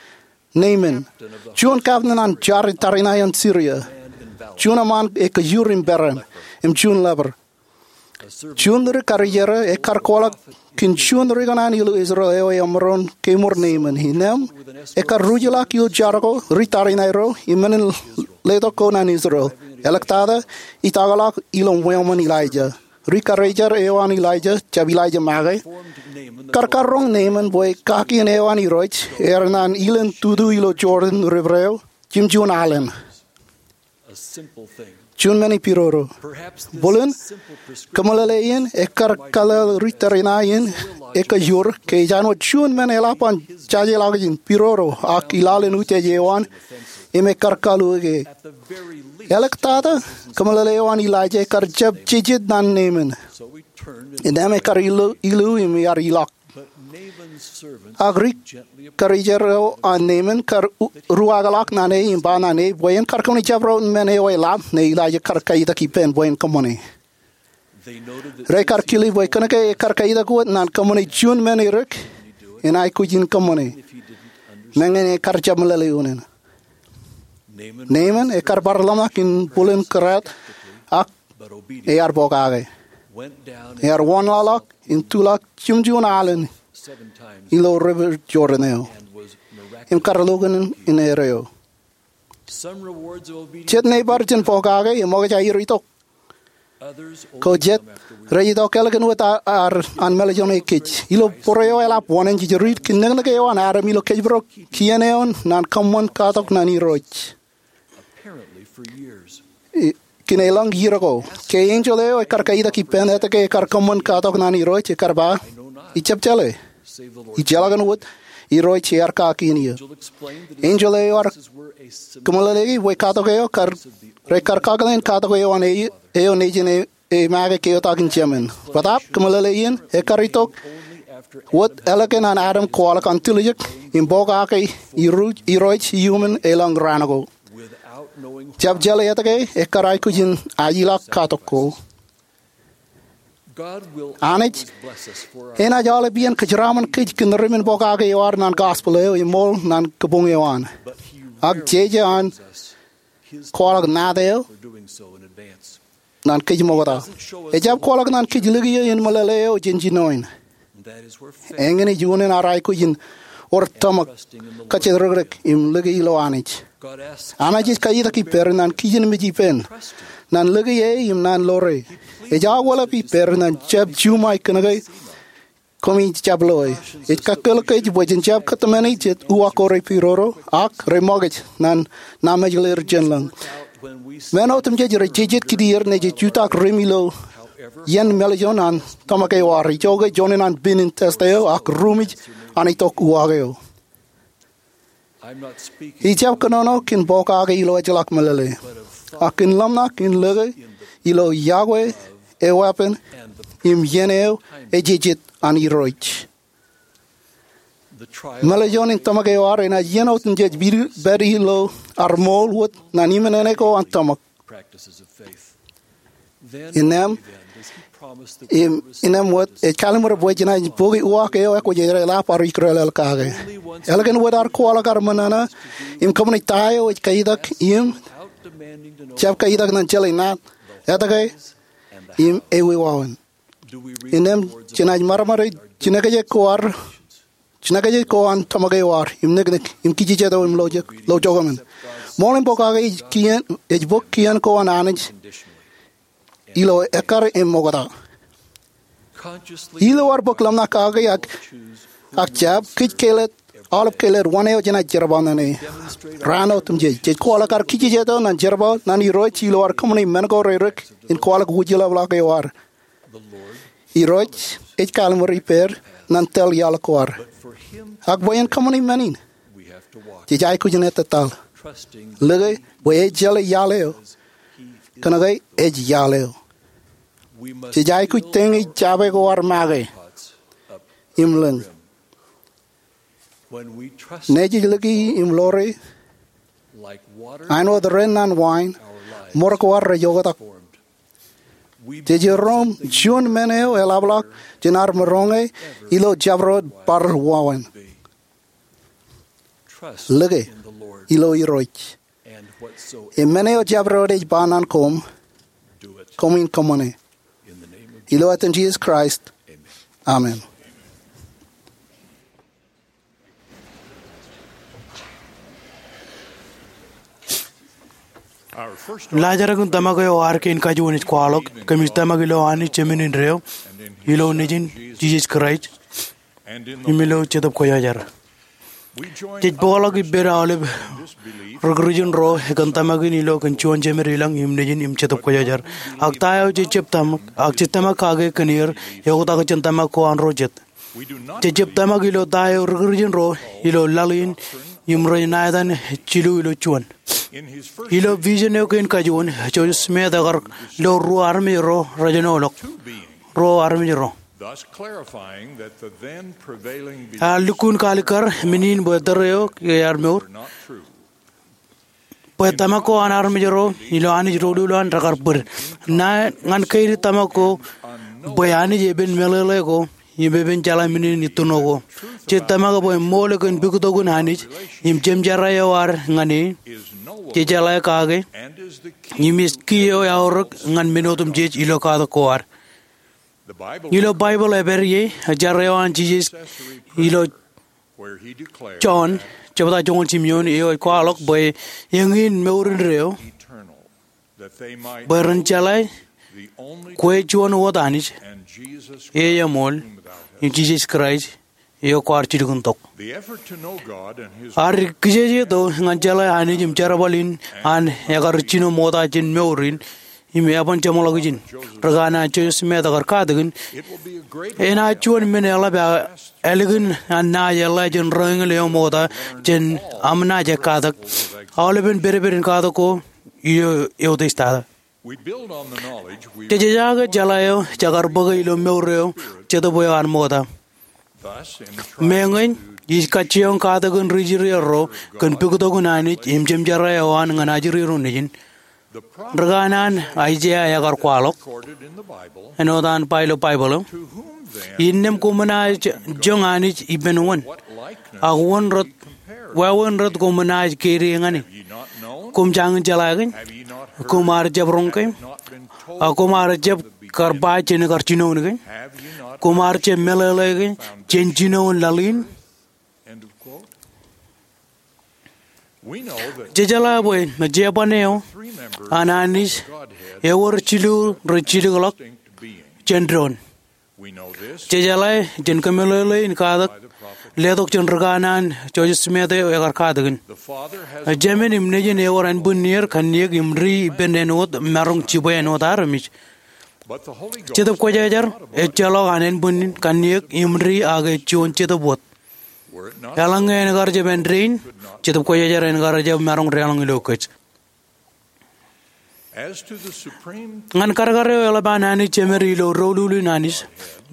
S13: Naaman chun kavnan an jar tarina in Syria chun man e kajurim beran im chun lever chun re karriere e karkola kin chun re ganan ilu Israel e amron kemur Naaman hinem e karujala kil jargo ritarina ro imen ledo konan Israel elektada itagala ilon weman Elijah Rikarajar ewan Elijah chabilaja mage karkarong Naaman boy kaki en ewan iroch ernan ilen tudu ilo Jordan River Jim Jun Allen
S12: a simple thing.
S13: Jun mani piroro
S12: Perhaps this
S13: bolen
S12: simple prescription
S13: kamalalein ekar kala ritarinain ekajur ke jano chun men elapan chaje lagin piroro ak ilalen ute jewan eme karkalu ge
S12: at the very least.
S13: elektada kamalalewan Elijah karjab chijid nan Naaman
S12: So we turned
S13: Indame kar ilu im yar ilak
S12: but Naaman's servants
S13: agri
S12: gently
S13: karijero an Naaman kar ruagalak nane imbana ne boyen kar koni jabro mene we lab ne ilaje kar kaida ki pen boyen komone
S12: they noted that
S13: re kar kili boy kana ke kar kaida ko nan komone jun mene rek en ay kujin komone
S12: if he didn't understand,
S13: mengene kar jamlale unen
S12: Naaman
S13: Naaman e kar barlama kin pulen karat ak
S12: but obedient
S13: e ar bogage
S12: went down
S13: e ar one lalak in tulak chumjun alen
S12: 7 times
S13: ilo river jordaneo
S12: and was miraculous.
S13: im karlogan in ereo
S12: Some rewards of obedience,
S13: chet ne barchen pokage e moga jai rito
S12: others
S13: ko
S12: only
S13: jet
S12: come after we
S13: rito kelgen wata ar an melajon e kech ilo poreo ela ponen ji rit kineng ne ke wan ar milo kech bro kieneon nan common katok nani roch
S12: apparently for years.
S13: kine lang girago ke angel e kar kaida ki pen eta ke kar common katok nani roch e karba i chap chale
S12: Save the Lord.
S13: i jalagan wot i roch e ar ka kini
S12: Angel explained that his
S13: angel e ar
S12: promises were a symbol
S13: kumalegi we katok e kar re kar kagalen katok e wan e o nejine e mage ke otakin chamen patap kumalegen e karitok
S12: only after
S13: what elegan an Adam kwala kan tilijik in boga ke i roch human e lang ranago
S12: without knowing
S13: jab jale etake e karai kujin ajila katoko
S12: God will
S13: Anich,
S12: always bless us for our
S13: ena jale bien kajraman kij kinrimin boga ke yar nan gospel e mol nan kabung yawan
S12: but he
S13: ag jeje an
S12: gives us
S13: koalag na deo
S12: for doing so in advance.
S13: nan kij mogota e jab koalag nan kij ligi yen malale o jinjinoin
S12: And that is where faith
S13: engeni junen arai ko jin or tamak kachedrogrek im ligi lo anich
S12: God asks
S13: anajis kayita ki per nan kijin mi jipen nan ligi ye im nan lore e ja wala pi per nan jab jumai kanagai komi jabloy it kakel ke jibojin jab katmani jet uakore piroro ak remogej nan namajler jenlang men autum jejere jejet kidir ne jutak remilo yen meljonan tamake wari joge jonenan binin testeo ak rumij anitok uageo
S12: I'm not speaking
S13: ijab kanono kin boka ge ilo jalak malale akin lamna kin lege ilo yagwe e weapon im yeneo e jejet ani roich
S12: the trial
S13: malajonin tamake wari na yenautum jej bir beri lo armol wot nanimene ko antamak
S12: practices of faith. Then
S13: inem
S12: does he promise that
S13: inem wat e kalmur bojina bogi uake o ko jere la paru ikrel kage elgen wadar ko ala garmanana im komni tayo e kaidak im chap kaidak nan chele na etake im ewi wawan inem chinaj marmare chinage koar chinage ko an tamage war im negnek im kiji jedo im loje lo jogamen molen bokage kien e bok kien ko ananj ilo ekar im mogada ilo war boklam na kage ak chap kich kelet alap kelet wane jena jerbanane rano tumje je ko ala kar kiji jedo nan jerba nan iro ilo war komni men go rek in ko ala gujila bla ke war iro e kalmo repair nan tel yal ko war ak boyen komni manin je jay ku jene tatal lege boye jale yaleo kanagay ej yaleo je jay ku tengi jabe ko war mage imlang
S12: when we trust
S13: neji legi im lore
S12: like water
S13: I know the ren and wine mor ko war yogata je jerom jun meneo elablak jenar moronge ilo jabrod par wawan
S12: trust
S13: lege
S12: in the Lord
S13: ilo iroich
S12: and whatsoever
S13: e meneo jabrode banan kom
S12: do it
S13: komin komone
S12: in the name of
S13: ilo aten Jesus Christ amen
S2: Lajara kun tamago yo arke in kaju onis kwalok kamis tamago lo ani cheminin reo ilo nijin Jesus Christ imilo chedap koya jara tej bolog ibera olib rogrujun ro hekan tamago nilo kan chuan chemirilang im nijin im chedap koya jar aktayo je cheptam ak chitama kage kanir yogota ka chantama ko an rojet je cheptama gilo tayo rogrujun ro ilo lalin imro naidan chilu ilo chuan ilo vision yo ken kajun cho smeda gar lo ru army ro rajanolok ro army ro
S14: thus clarifying that the then prevailing
S2: alukun kalikar minin bodaryo ke armor tamako an army ro ilo ani ro dulo an rakar pur na ngan kairi tamako boyani je ben melele ko yimbe ben jala minin ituno ko che tamaga boy mole ken bigudo gun ani yim jem jara yo war ngani che jala kage yimis kiyo ya orok ngan minotum je ilo ka da koar ilo bible eberie jara yo an jesus ilo John chobda John chimyon yo ko alok boy yengin meurin reo boy ran chalai kwe John wodanich e yamol in Jesus Christ yo kwar chidgun tok ar kijeje to nganjala ani jim charabalin an yagar chino moda jin meurin ime apan chamologin ragana chus me dagar kadagin ena chuan menela ba elegin anna yalla jin rangle yo moda jin amna je kadak awleben bereberin kadako yo destada Tejaga jalayo jagar bagai lo meureo chedo boyo an moda mengen is kachion kadagun rijiro kan pigudogun ani imjem jarayo an nganajiri runijin Draganan Isaiah yagar kwalok enodan pailo bible innem kumanaj jonganij ibenwan agwon rot wawan rot kumanaj kiri ngani kum jang jalagan, kumar jabrongke, kumar jab karba chen karchino nge, kumar che melelege, chenchino lalin. Jejala boy, Japaneo, Ananis, Ewer Chilu, Richilok, Chendron. Jejala, Jenkamele in Kadak, Ledok Chendraganan, George Smith, Egarkadagan. A German imnation ever and Bunir, Kanyag, Imri, Benenot, Marong Chibo and Otaramich. Chedap Kojajar, Echalo and Bun, Kanyag, Imri, Aga, Chun Chedabot. Yalang and Garja and Drain, Chedap Kojajar and Garja Marong Ralang Lokach.
S14: As to the supreme
S2: Ankaragare Alabanani, Chemerilo, Rodulinanis.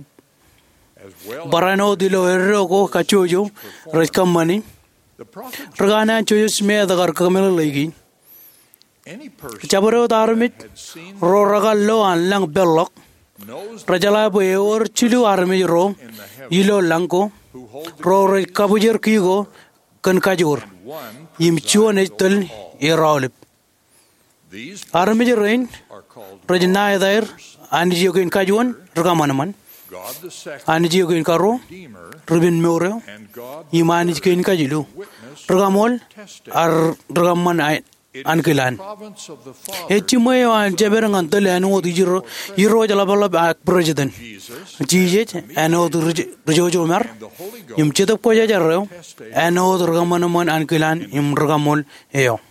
S2: Barano dilo errogo cachojo, Rajkam money. Ragana choose me the Garkamel Legi. Chabaro Armit, Roragalo and Lang Belloc, Rajala Boyor, Chilu Army Ro, Ilo Lanco, Rore Kabujer Kigo, Kankajur, Imchuanetal, Erolip. Army rain, Rajana there, and you can Kajuan, Ragamanaman. Anji in Karo, Rubin Muro, Imanich in Kajilu, Ragamol, or Ragaman Ankilan. Echimoyo and Jaberang and Telano, the Euro Jalabala President, Jesus, and O Jojo Mer, Im Chedap Pojaro, and O Ragamaman Ankilan, Im Ragamol Eo.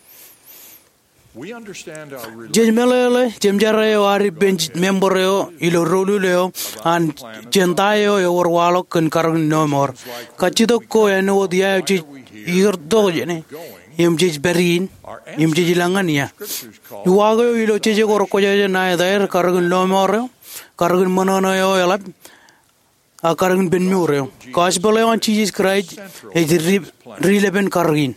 S14: we understand our religion
S2: Jemele, Jemjare, Ari Bench Memboreo, Ilo Roluleo, and Gentayo, or Wallok and Karan no more. Kachidoko and O the Irdogene, Imjij Berin, Imjij Langania. Uago, Ilo Chijo Koja, neither Karan no more, Karan Monono Elab, a Karan Ben Mureo. Cosbole on Jesus Christ, a relevant Karin.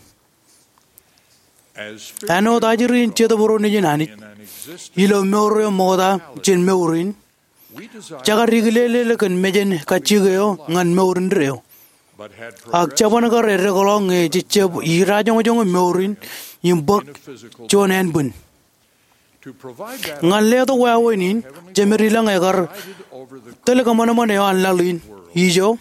S2: Ano Dajiri in Chedaburonijani, Ilo Moro Moda, Jen Meurin, Chagarigale can Mejan Kachigeo, and Meurin Reo. Akchabanagar Regolong, a Chichab, Irajong Meurin, in Bok, John and Bun. Ngan the Wawinin, Jemerilang Agar, Telecomanamane and Lalin, Ijo,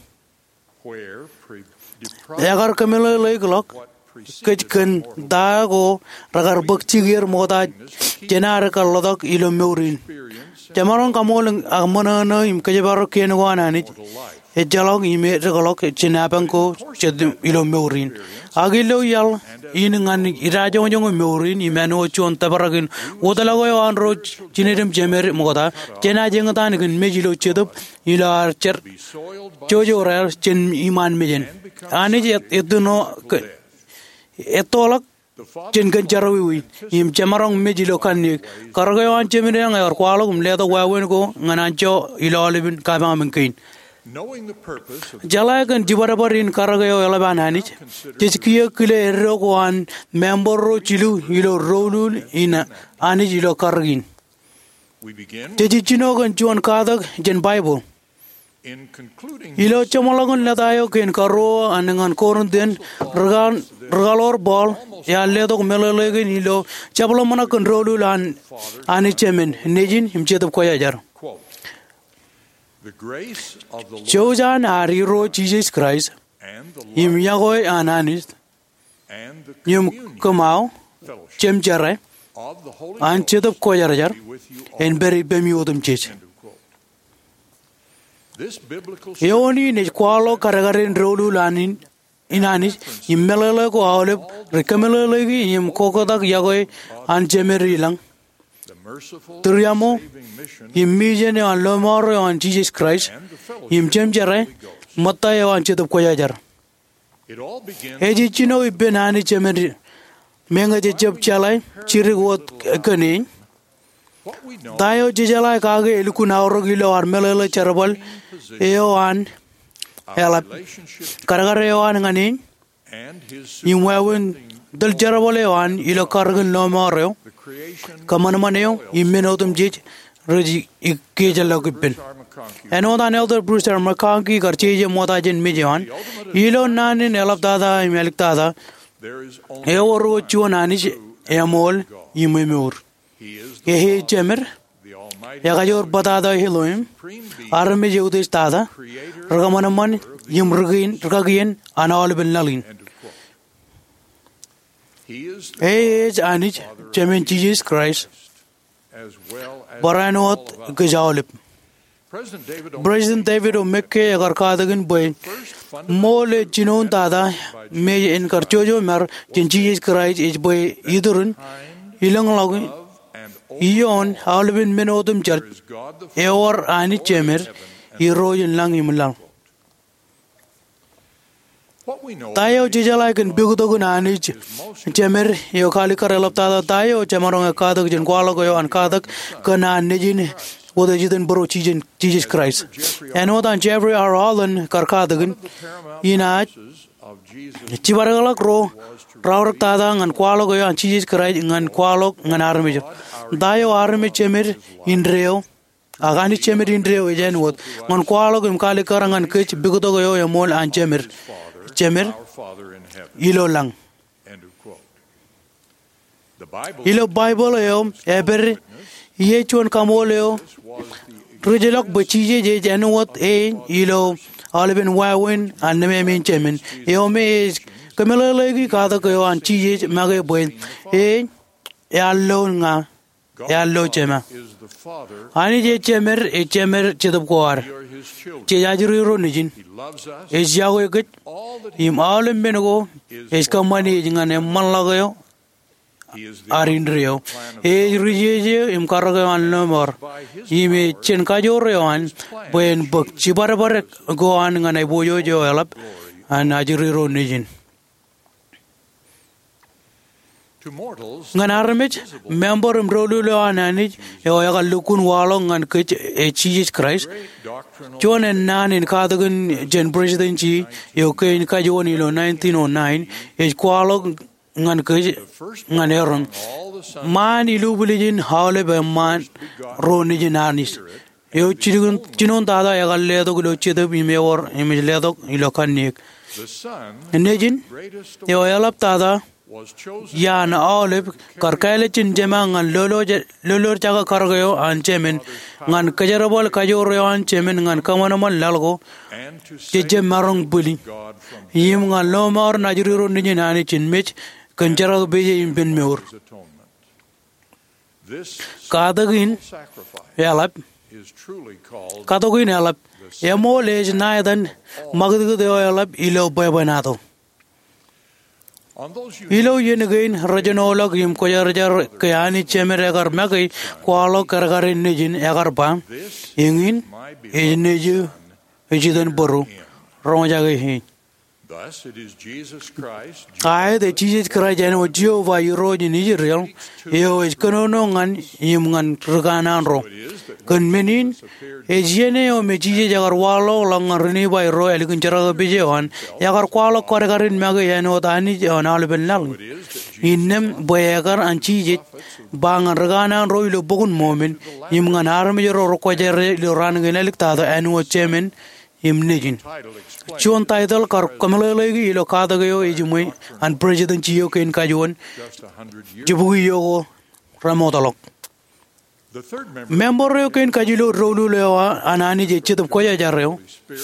S2: Agar Camilla Lake Lock. Kitchen Dago, Ragar Buktigir Moda, Jenaraka Lodok, Ilo Murin. Jamaron Kamol Amonano, im Kajabaro Kenwan and it, a jalog, image Regalok, Chenapanko, Ilo Murin. Agilo Yal, in an Irajo Murin, Imano Chon Tabaragan, Watalago on Road, Genetum Jemer Moda, Jena Jangatan, Mejilo Chedup, Ilo Archer, Jojo Rare, Chen Iman Mejan. Anij Etuno. Etolak Chinkan Jarawi, Im Chamarong Mejilokanik, Karagayan Chemirang or Qualum, Leather Wawengo, Nanancho, Ilolibin, Kamamankin. Jalak and Jibarabar in Karagayo Elabananich, Tiskia Kile Roguan, Memboro Chilu, Ilo Rolul in Anijilo Karagin. Tichino and Juan Kadak, Jen Bible. Ilo Chamalagan Latayo can Karo and an Corundian Regalor Ball, Yaledok Melagan Ilo, Chapalamana control and Anichemin, Nejin, Himchet of Koyajar. Chojan are hero Jesus Christ, Him Yagoy and Anist, Yum Kamau, Chemjare, and Chet of Koyajar, and Berry Bemutum Chich. Eoni ne qualo caragarin rolu lanin inanis, Imelego olive, Recamelegi, Im Kokodak Yagoy, and Jemerilang. Turiamo, Imijan and Lomoro on Jesus Christ, Im Jemjare, Matayo and Chet of Koyajar. Ejichino Ibenani Jemeri, Menga Jeb Chalai, Chirigot Kanin. Tayo Jijala Kage, Lukuna Rogilo, or Melele Charabal, Eoan, Elap, Karareoan Ganin, Imwawin, Del Jaraboleoan, Ilo Kargan Lomoreo, Kamanamaneo, Imenotum Jij, Regi Kijalokipin. And all another Brewster Makanki, Garchija Motajan Mijan, Ilo Nan in Elaptada, Meliktada, Eoro Chuananish, emol yimemur ehe chemer ya gajor batada hiloim arme jeudes tada ragamanan yimrugin ragin anal bin lalin age anich chemen Jesus Christ baranot gajawlip President David O'Mekke agar kadagin boy mole chinon tada me in karchojo mar Jesus Christ is boy idurun ilang login iyon halbin menotum church eor ani chemer irojin lang imlang tayo jijala kan bigudogun ani chemer yo khali karalap tada tayo chemarong kadag jin kwalo go an kadag kana nejin Oda jidan baro Jesus Christ. And oda Jeffrey R. Holland karkadagan ina chibaragala kro rawrak tada ngan kwalo go an Jesus Christ ngan kwalo ngan army. Dayo army chemer indreo agani chemer indreo ejen wot ngan kwalo go imkali karangan kech bigudo go yo mol an chemer ilo lang. Ilo Bible yo eber ye chuan kamoleo rujelok bachije je janwat e ilo alben wawin an me min chemen yo me kamela legi kada ko an chije mage boy e allo nga allo chema ani je chemer chedab kwar che jajru ro nijin e jago get im alem benego es kamani jingane man lagayo Arindrio, Rije, Imkaragan Lomor, Ime Chenkajo Rewan, when Buk Chibarabar go on and I boyo joelap and Ajiro Nijin. Ganarmich, member Mrolulo and Anij, Yoga Lukun Walong and Kitch Jesus Christ, John and Nan in Kadagan, Gen President G, Yoke in Kajonilo 1909, is Qualog. Ngan kaj ngan eron man ilubulijin hawle be man ronijin anis yo chinon dada ya galle do glo chede bi mewor imile do ilokanik nejin yo yalap tada ya na oleb karkaile chin jema ngan lolo jaga kargayo an chemen ngan kajarabol kajoro an chemen ngan kamanamal lalgo jeje marong buli yim ngan lomar najiro nijin ani chin mech Kanjara beje impen meur. Kadagin yalap. Kadagin yalap. Yamol age naidan magdu de yalap ilo baybanado. Ilo yenagain rajanolog im koyarjar kayani chemeregar magai kwalo kargarin nijin agarpa. Yingin ejneju ejidan boru rojagai.
S14: Thus, it is Jesus Christ.
S2: The Jesus Christ and Jehovah you rode in Israel, you is Kanongan, Yimgan Rugananro. Conmenin, a gene or Meji Jagarwalo, long Rene by Royal Kunjara Bijan, Yagarqualo Korgarin Magayan or Dani on Alban Lang. In them, Boyagar and Chijit, Bang and Ragana Royal Bogun moment, Yimgan Army or Quajer Loran Electada and what chairman. Imnijin. Chuan title kar kamalagi ilo kadagayo ejumui and President Gio Ken Kajuan Jibuyo Ramodalok. Member Rio Ken Kajulo Rolulewa Anani Chit of Koya Jarreo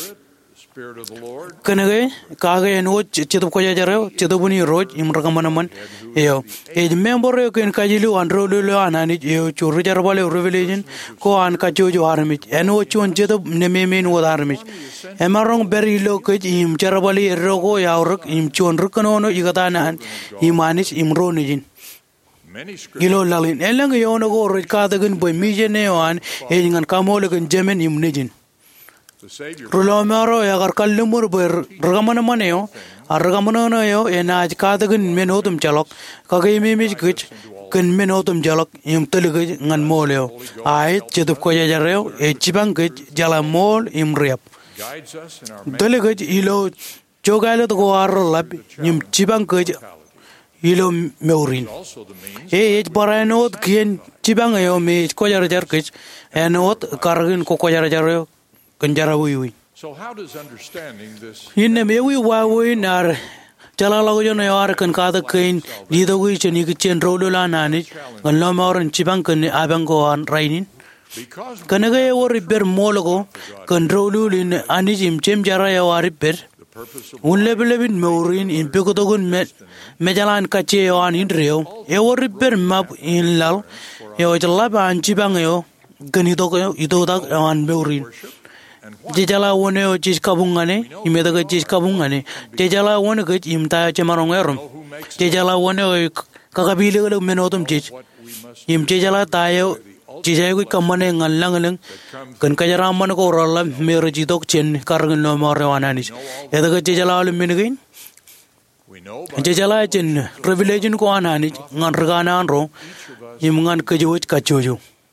S2: Kanage Kaga and Watch Chit of Koya Jarreo Chitubuni Road Imrakamanaman Eo. A member Rio Ken Kajilu and Rolula Anani Churujarbale Revelation Ko and Kajojo Armich and Ochuan Chitub Nememin with Armich. Emarong Berry Lokage im Charabali Rogo Yauruk im Chon Rukanono Yugatana Imanis Imronijin. Ilo Lalin Elang Yonago Rikadagan by Mijaneoan, Eding and Kamolagan Jemen Imnijin. Rulomaro Yagar Kalumur by Ragamaneo, Aragamaneo, and Aj Kadagan Menotum Jalok, Kagami Gitch, Can Menotum Jalok, Im Telegaj and Moleo. I, Chetukoya Jareo, a Chibankit, Jalamol, Imriap. Delegate ilo Jogalo to go our lab, Im Chibankaj ilo Meurin. A Paranot Kien Chibangayo me Koyarjarkich and what Karagin Kokoyarjaro Kanjarawi.
S14: So, how does understanding this?
S2: In the Mewi Wawin are chala lagu jon yar kan ka da kain di do wi cheni ki chen ro la nani ngan lo moran chibang kan abang go an rainin kan ga ye wor ber mologo kan ro lu lin ani jim chem jara ya war ber un lebelebin maurin in peko dogun mejalan kache an in reo e wor ber map in lal e o jalla ba an chibang yo gani do ko ido da an maurin jejala wone o chis kabungane imeda ga chis kabungane jejala wone ga imta chemarong erum jejala wone o kakabile ga menotum chis im jejala tayo jejay ko kamane ngalang kan kajara man ko rolla mero jidok chen kargan no more wananis eda ga jejala al minigin jejala chen revelation ko anani ngan rgana ro im ngan kajoj kachojo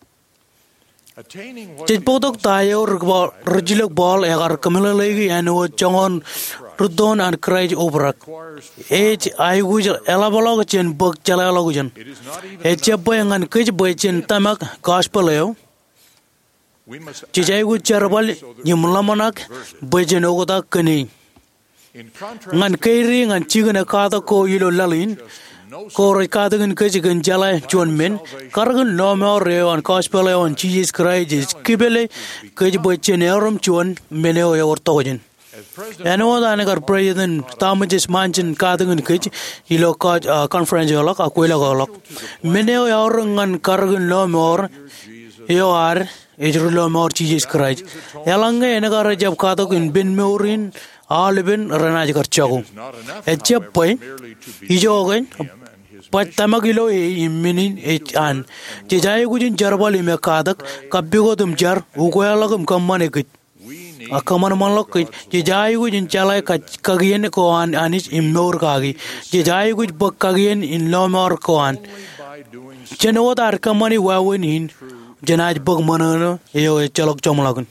S2: Chit podok tayo rajilok ball agar kamila lagi anu chongon rudon and Christ obrak. H I guj elabolog chen bok chalalogujan. H boy ngan kich boy chen tamak gospel yo. Chijay guj charbal yimlamanak boy chen ogoda kani. Ngan kairi ngan chigana kada ko yilo lalin. Kor kadagan kajigan jala John men kargan no more on gospel on Jesus Christ is kibele kajboy chenerum chuan meneo or togen. And all the anger president Thomas Manchin kadagan kaj ilo conference lock aquila lock. Meneo and kargan no more you are Ejrulo more Jesus Christ. Elanga enagara jab kadagan bin meurin Alibin Ranajkar Chago. A chip point, Ijogan, but Tamagilo iminin an. Jajayagujin Jarbal Imakadak, Kabigotum Jar, Ugualagum Kamanekit. A common monlock, Jajayagujin Chalai Kagian Koan Anish in Norkagi, Jajayaguj Bakagian in Lomor Koan. Chenota Arkamani Wawin in Janaj Bogmanano, Eo Chalok Chomlagan.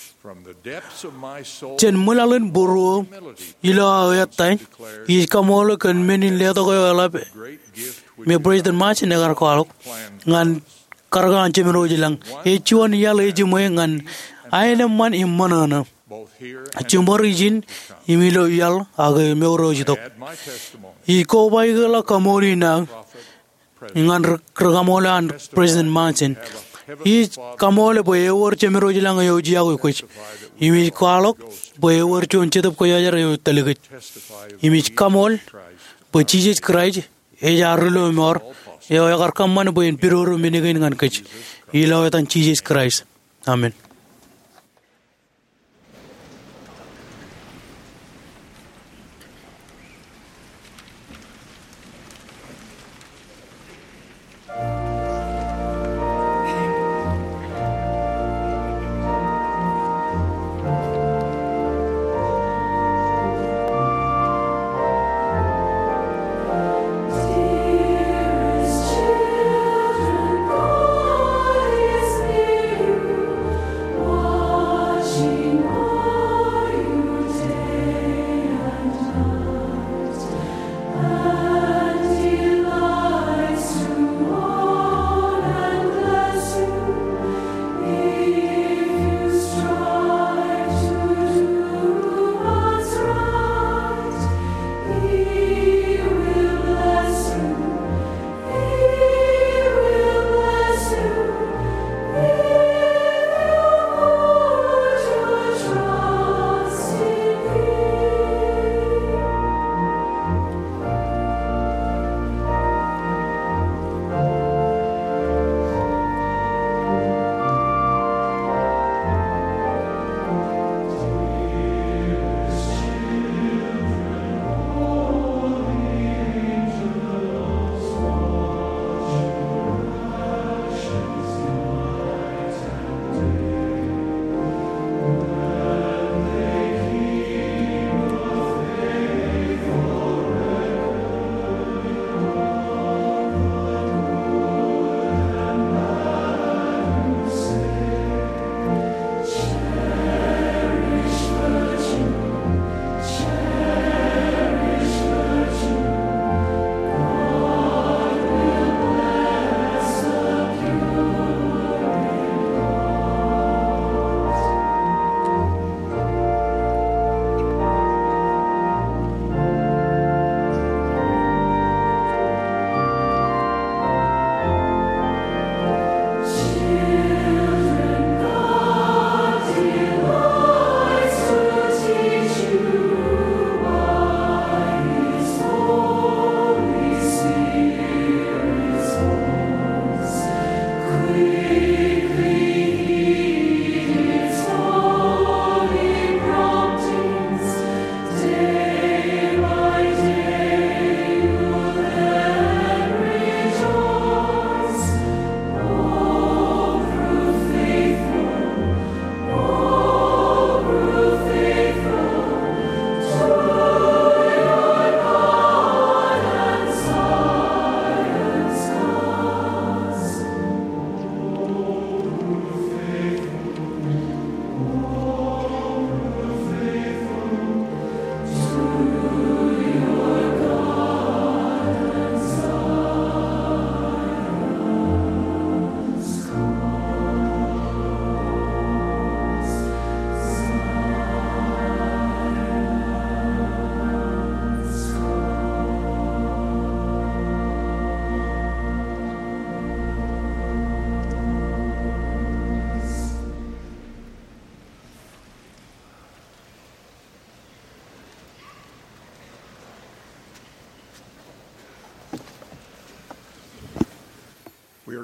S2: Chen mulalin buru ila yatai is kamolo kan menin leto ko alap me president match negar ko ngan kargan chemero jilang e chuan yal e jumoy ngan aina man immanana chumor jin imilo yal age meuro jitok I ko bai gala kamori na ngan kragamolan president match I kamole boye wor chemero jilang yo jiago koch imi kwalok boye wor chon chedap ko yajar yo telegit imi kamol bo Jesus Christ e jarlo mor yo yagar kamman boye piroro minigin ngan kach ilo tan Jesus Christ amen.
S4: Dearest children, God is near.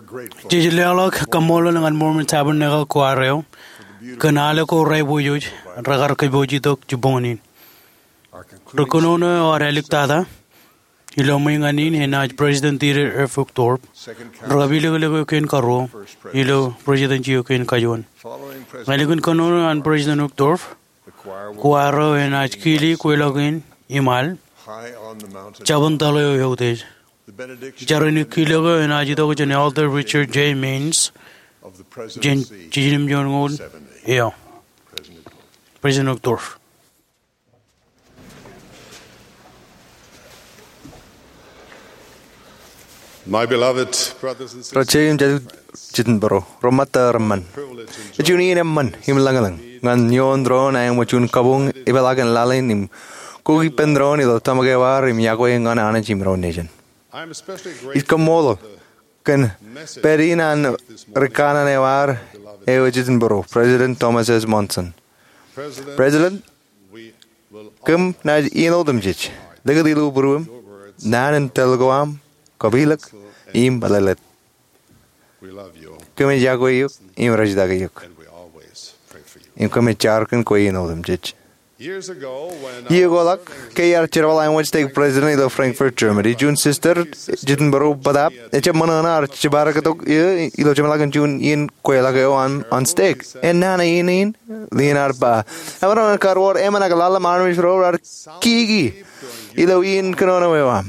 S2: Jijilelok kamolo ngan Mormon Tabernacle Quareo. Kanale ko ray boyoj ragar ke bojitok jubonin. Rokonona or electada. Ilo minganin henaj President Theodore F. Thorpe. Rabilego ken karo. Ilo President Gio ken kajon. Maligun kono and President Thorpe. Quareo henaj kili kwelogin imal. Chabantalo yote. Jarani kilogo henaj ito jen Elder Richard J. Mains. Jen Jinim John yeah. President Thorpe.
S5: My beloved brothers and sisters,
S10: Rachim jadin bro, romata raman. Juni nemman himlangalang. Ngan nyon drone ay machun kabung ibalagan lalin nim. Kugi pendron ilo tamagewar im yagoy ngan anajim ron nation.
S5: I'm especially grateful
S10: Itkamolo kan perinan rekana newar jadin bro, President Thomas S. Monson. President, kum na inodam jich. Legadilu bruum, nan telgoam. Kabilak im balalet.
S5: we love you
S10: Kami jagoyuk im rajdagayuk.
S5: and we always pray for you.
S10: Im kami charkan koi inodam jich.
S5: Years ago, when
S10: Yegolak kayar chirwal I want to take president of Frankfurt, Germany. June sister jitin baro badap. Echa manana archibarakatok ilo chamalagan June in koyalagayo on stake. And nana in Leonard ba. Amara karwar emanagala marmish ro ar kigi. Ilo in kanona wewam.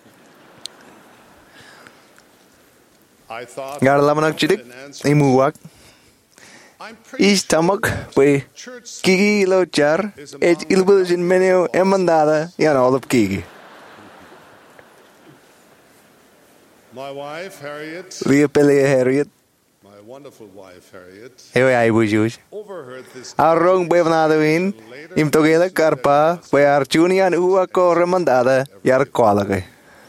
S5: I thought
S10: Garlamanak chidik imuwak. Istamak we kigi lo char et ilbus in menu emandada yan all of kigi.
S5: my wife Harriet,
S10: Lia Pele Harriet.
S5: my wonderful wife Harriet,
S10: Ewe ay bujuj.
S5: overheard this
S10: Arrong bevnadawin im togela karpa we archunian uwa ko remandada yar kwalagay.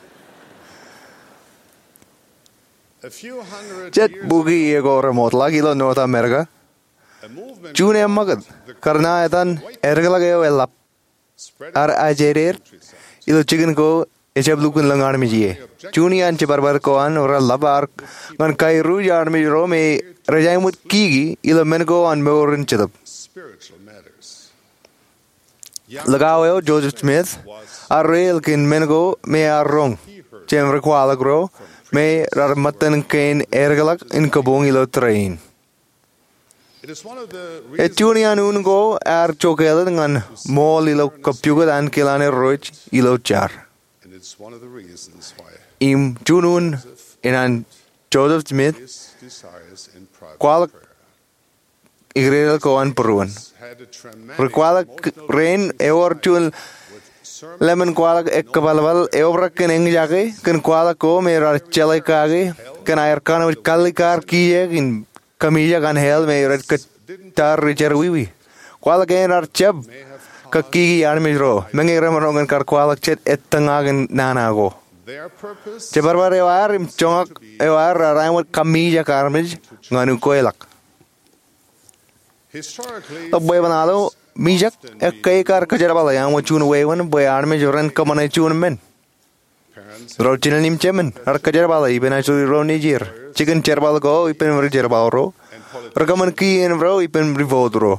S5: a few hundred
S10: Jet
S5: years
S10: bugi ego remote lagilo North America.
S5: a movement
S10: June magad karna etan ergalagayo elap. Ar ajerir ilo chicken ko echablukun langar mijiye. Junian chibarbar ko an or labar ngan kairu yar mi rome rajaimut kigi ilo mengo an meorin chidap.
S5: spiritual matters.
S10: Lagayo Joseph Smith arrail kin mengo me arrong. Chem rekwala gro me rarmatan kain ergalak in kabong ilo train.
S5: It is one of the
S10: Etunian ungo ar chokela ngan mol ilo kapyuga dan kilane roich ilo char.
S5: and it's one of the reasons why
S10: Im junun inan Joseph Smith
S5: his desires in private
S10: kwalak igrel ko an peruan.
S5: had a tremendous
S10: Rekwalak rain eor chul lemon kwalak ekkabalwal eobrak ken eng jage ken kwalak ko mera chelai kage ken air kan kalikar kiye in kamija kan hel me red tar richer wiwi kwalak en ar cheb kakki armi ro mengira marongan kar kwalak chet etangagen nanago
S5: their purpose
S10: cebarbar ewar im chongak ewar raimot kamija karmij nganu koelak
S5: historically
S10: boy banalo mijak ekkai kar kajarabala yang chun wewan boy arme joran kamane chun men
S5: parents
S10: ro chinal nim chemen ar kajarabala ibena churi ro nijir chicken cherbal go ipen ri cherbal ro rakaman ki en ro ipen rivod ro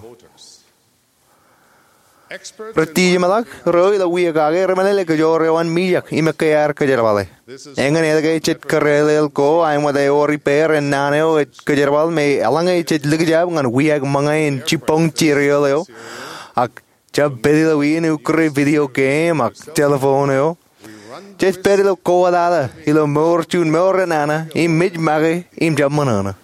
S5: experts
S10: prati malak ro ila wiya kage remanele ke jo rewan mijak imekai ar kajarabala engan elge chet karelel ko ai mo de ori per en naneo et kajarabal me alangai chet ligjab ngan wiya mangai en chipong chireleo ak jab bedila win ukre video game ak telephone yo jet bedila ko dada ilo mor chun mor nana im mij mage im jab manana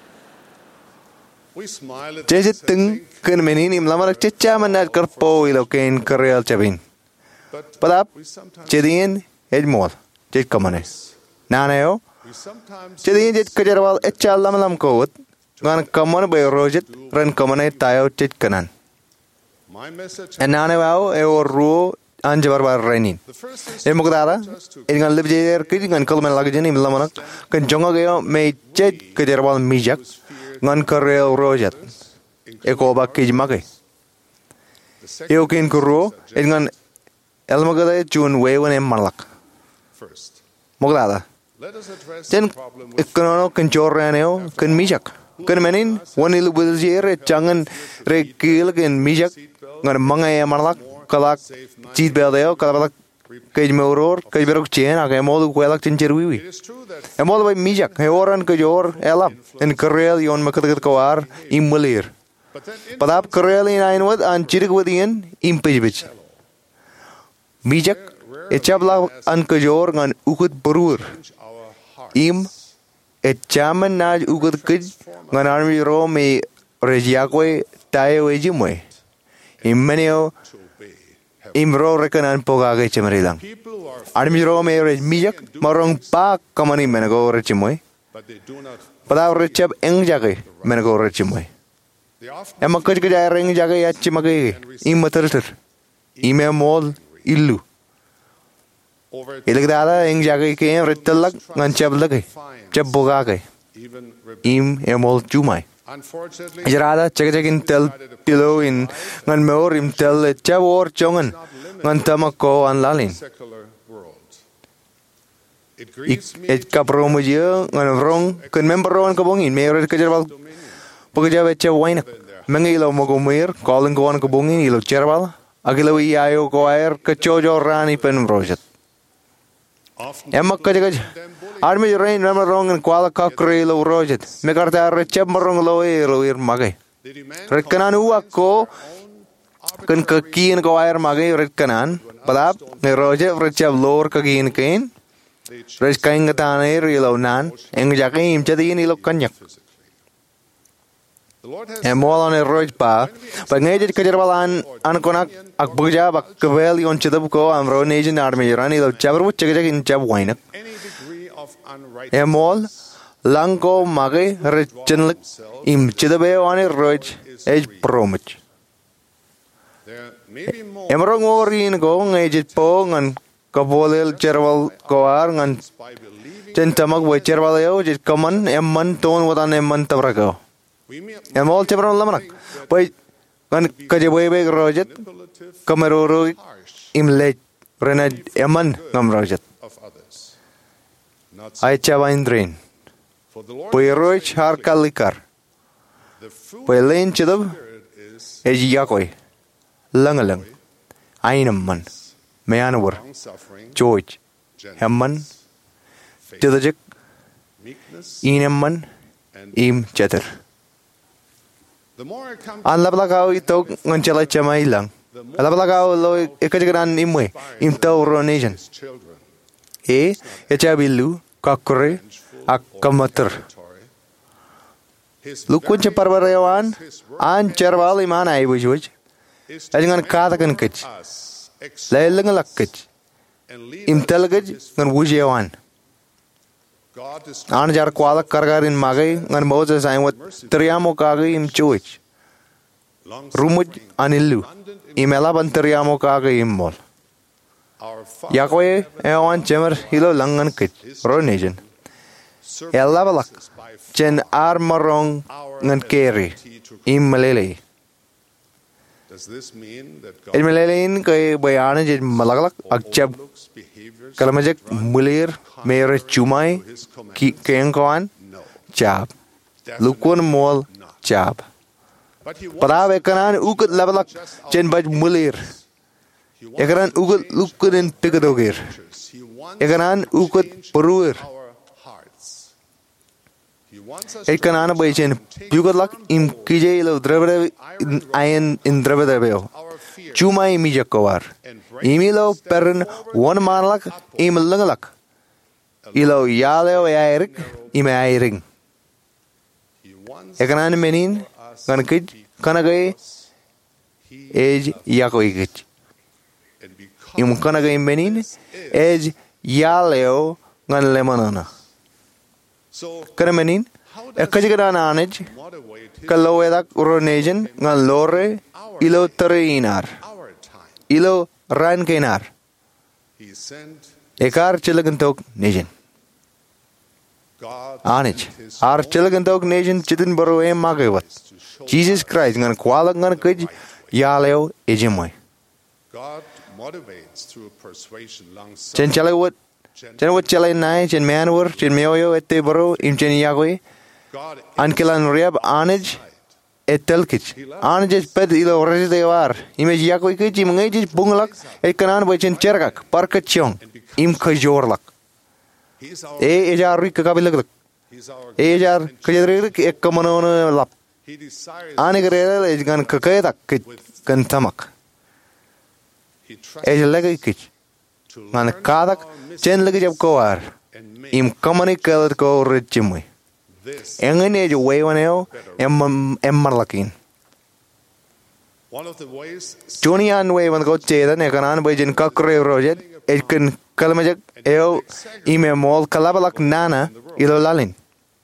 S5: we smile at
S10: jet ting ken menin im lamar checha manat karpo ilo ken karel chabin padap jedin edmol jet kamane naneo
S5: we sometimes
S10: jedin jet kajarwal echal lam ko ngan kamane be rojet ran kamane tayo jet kanan
S5: my message
S10: naneo e oru anjabar bar renin
S5: the first is
S10: e mugdara ngan lebjer kid ngan kalman lagjen im lamanak kan jonga geo me jet kajarwal mijak ngan karel rojet e ko ba kijmage e okin kuro ngan elmagada chun wewen em malak
S5: first
S10: mugdara Chen ikono kencoraneo ken mijak. Ken menin wani lu budjere changan rekil ken mijak ngan mangaya marlak kalak chit beldeo kalak kej meuror kej berok chen aga modu kwelak chencherwiwi. Modu by mijak heoran kejor elap en karel yon makat kawar immulir. Padap karel in ainwad an chirik wadian impejbich. Mijak echabla an kejor ngan ukut berur. Im echaman naj ukut kej ngan armi ro me rejiakwe tae wejimwe. Immeneo imro rekanan pogage chemrilang. Armi ro me rej mijak marong pa kamani menago rechimoy. Padaw rechab engjage menago rechimoy. Emma kaj kaj reng jage yachimage immaterter. Ime mol illu. Ilagdada eng jage ke retalak ngan chablage chabogage. Im emol chumai. Jarada chagajakin tel tilo in ngan meor im tel chabor chongan ngan tamako an lalin. Et kapromujia ngan rong kan memberon kabongin meor kajarwal pagajawe chawainak mengilo mogomir calling ko an kabongin ilo cherwal agilo iayo ko air kachojo rani pen project. Emma kajaj army rain number wrong and kwala kakre lo rojet mekarta rechab marong lo ir mage rekanan uako kan kakin ko air mage rekanan padap ne roje rechab lor kakin kain res kain gatane rilo nan eng jakim chadin ilo kanyak emol on roj pa pangejit kajarwalan ankonak akbuja bak kvel yon chadab ko amro nation army rani lo chabru chagajak in chab wainak emol langko mage rechenlik im chidabe on roj ej promich emro ngorin go ngejit po ngan kabolel cherwal koar ngan centamak we cherwal yo jit kaman emman ton wadan emman tabrako emol chebron lamanak pai ngan kajebe rojet kameroro imlet renad emman ngam rojet ai chawain drain pai roj har kalikar pai len chedab eji yakoi langalang ainamman meanwar george hemman chedajek inemman im cheter an lablagao itok nganchala chamai lang lablagao lo ekajgran imwe imtaw ronation echabilu kakore akamater lukun chaparbarewan an cherwal iman ai bujuj ajangan katakan kech lailang lakkech imtalgaj ngan bujewan an jar kwala kargarin magai ngan moses ainwat triamo kage im chuich rumuj anillu imela ban triamo kage immol yakwe ewan chemer hilo langan kech ronation elabalak chen armarong ngan keri immalele ilmalelein kay bayanan jid malagalak akchab kalamajak mulir mere chumai kengkawan chap lukun mol chap padaw ekanan ukut labalak chen baj mulir ekanan ukut lukunin tigadogir ekanan ukut peruir ekanan bay chen yugatlak im kije lo drabade ayen in drabadebeo chumai mijakowar imilo peren one manlak im langalak ilo yaleo airik ime airing ekanan menin kan kij kanagay ej yakoigich im kanagay menin ej yaleo ngan lemanana kana menin ekajigana anej kaloedak ronation ngan lore ilo terinar ilo ran kenar ekar chilagantok nation anich ar chilagantok nation chitin baro em magawat jesus christ ngan kwalak ngan kaj yaleo ejemoy chen chalawat chen wat chalai nai chen manwar chen meoyo ette baro im chen yagwe ankelan riab anaj etelkich anaj ped ilo resde war image yagwe ke chim ngai bunglak e kanan boy chen chergak parkachong im khajorlak e ejar rik kabilak e ejar khajrik ek kamono lap anigre e gan kakayak kan tamak e lagi kich man kadak chen lagi jab koar im kamani kalat ko richimwe engene jo wewaneo emmarlakin Junian way when go cheda ne kanan by jin kakre rojet e kan kalmajak eo ime mol kalabalak nana ilo lalin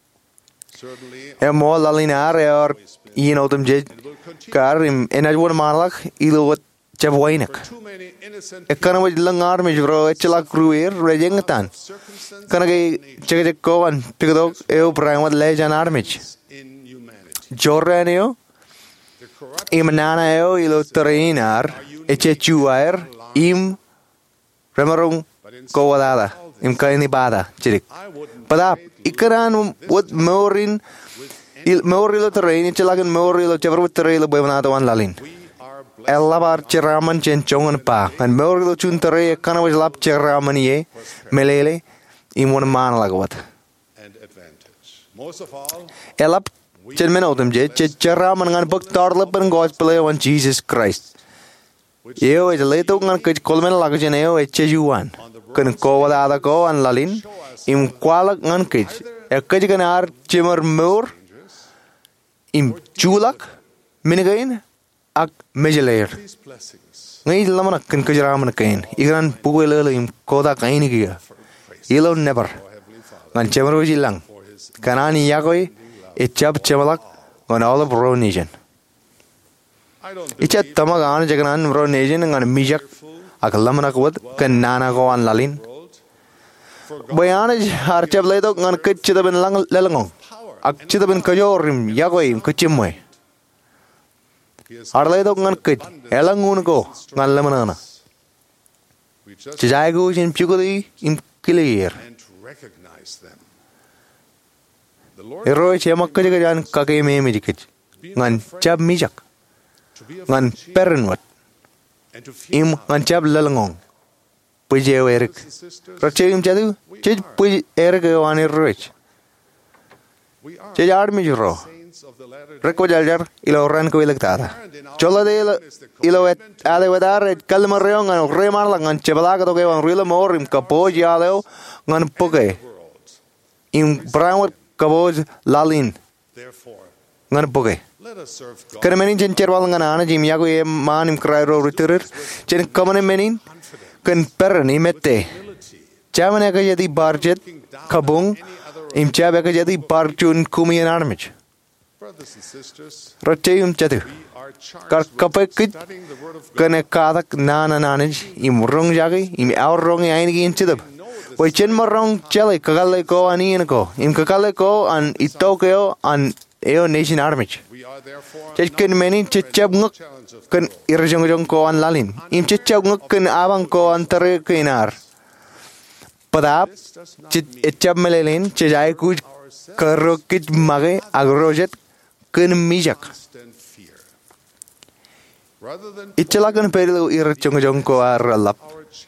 S10: e mol lalin are or them je karim enajwon malak ilo wat chabwainak e kana waj langar me jro echlak ruer rejengtan kana ge chege kovan tigdo eo prangwat lejan armich jorraneo im nana eo ilo trainar eche chuair im remarung kowadada im kaini bada chirik padap ikaran wat morin il morilo terrain chelagan morilo chevrut terrain boyvanado wan lalin elabar cheraman chen chongan pa and morilo chun terrain kana was lap cheraman ye melele im one man lagwat elap chen menotem je cheraman ngan bak tarlap and gospel on Jesus Christ eo is leto ngan kich kolmen lagjen eo echejuan kan kowadada ko an lalin im kwalak ngan kich ekaj kan ar chimar mor im chulak minigain ak mejelair ngai lamana kan kajraman kain igran pugelele im koda kain giya ilo never ngan chemro jilang kanani yakoi echap chemalak on all of ro nation ichat tamagan jaganan ro nation ngan mijak ak lamana kwad kan nana go an lalin bayanaj har chabledo ngan kechida ben lang lelangong ak chida ben kajorim yakoi kechimoy arledo ngan kech elangun go ngan lamana chajaigo jin pugodi im clear Eroi chemak kajagan kake me mijikich ngan chab mijak ngan pernwat im ngan chab lalangong puje erik rachim chadu chej puje erik wani roch chej armi juro reko jaljar ilo ran ko ilaktada chola de ilo et ale wadar et kalmar reong ngan remar la ngan chebala ko ke wan rilo morim kapoj yaleo ngan poke im brown kaboj lalin ngan poke kan menin chen cherwal ngan ana jim yago e manim krairo riturer chen kamane menin kan perni mette chamane ka yadi barjet kabung im chabe ka yadi barchun kumian armich rachayum chatu kar kapek kan kadak nana nanij im rong jagi im aur rong ainigi inchidab Wai chen marong chale kagale ko ani ko im kagale ko an itokeo an eo nation armich cheken menin chechab ngak kan irjong ko an lalin im chechab ngak kan abang ko antare kinar padap chechab melelin chejai kuj karokit mage agrojet kan mijak ichalagan perilo irjong ko arlap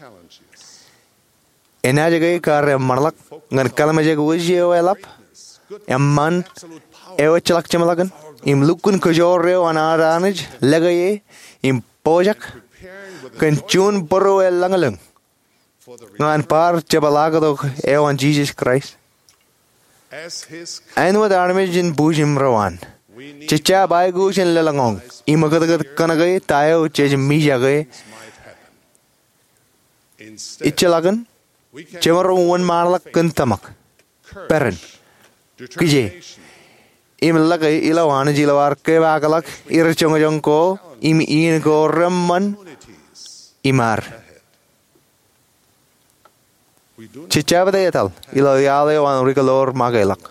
S10: enajagai kare marlak ngan kalmajag wujio elap emman eo chalak chamalagan im lukun kojoreo anaranij lagaye im pojak kan chun boro elangalang ngan par chabalagado eo on Jesus Christ ainwad armij in bujim rawan chicha bai gushin lelangong imagadagat kanagay tayo chej mijagay ichalagan Chemarong one marlak kantamak peren kije im lagay ilawan jilawar ke bagalak irchong ko im in ko ramman imar chichaba detal ilo yale wan rikalor magelak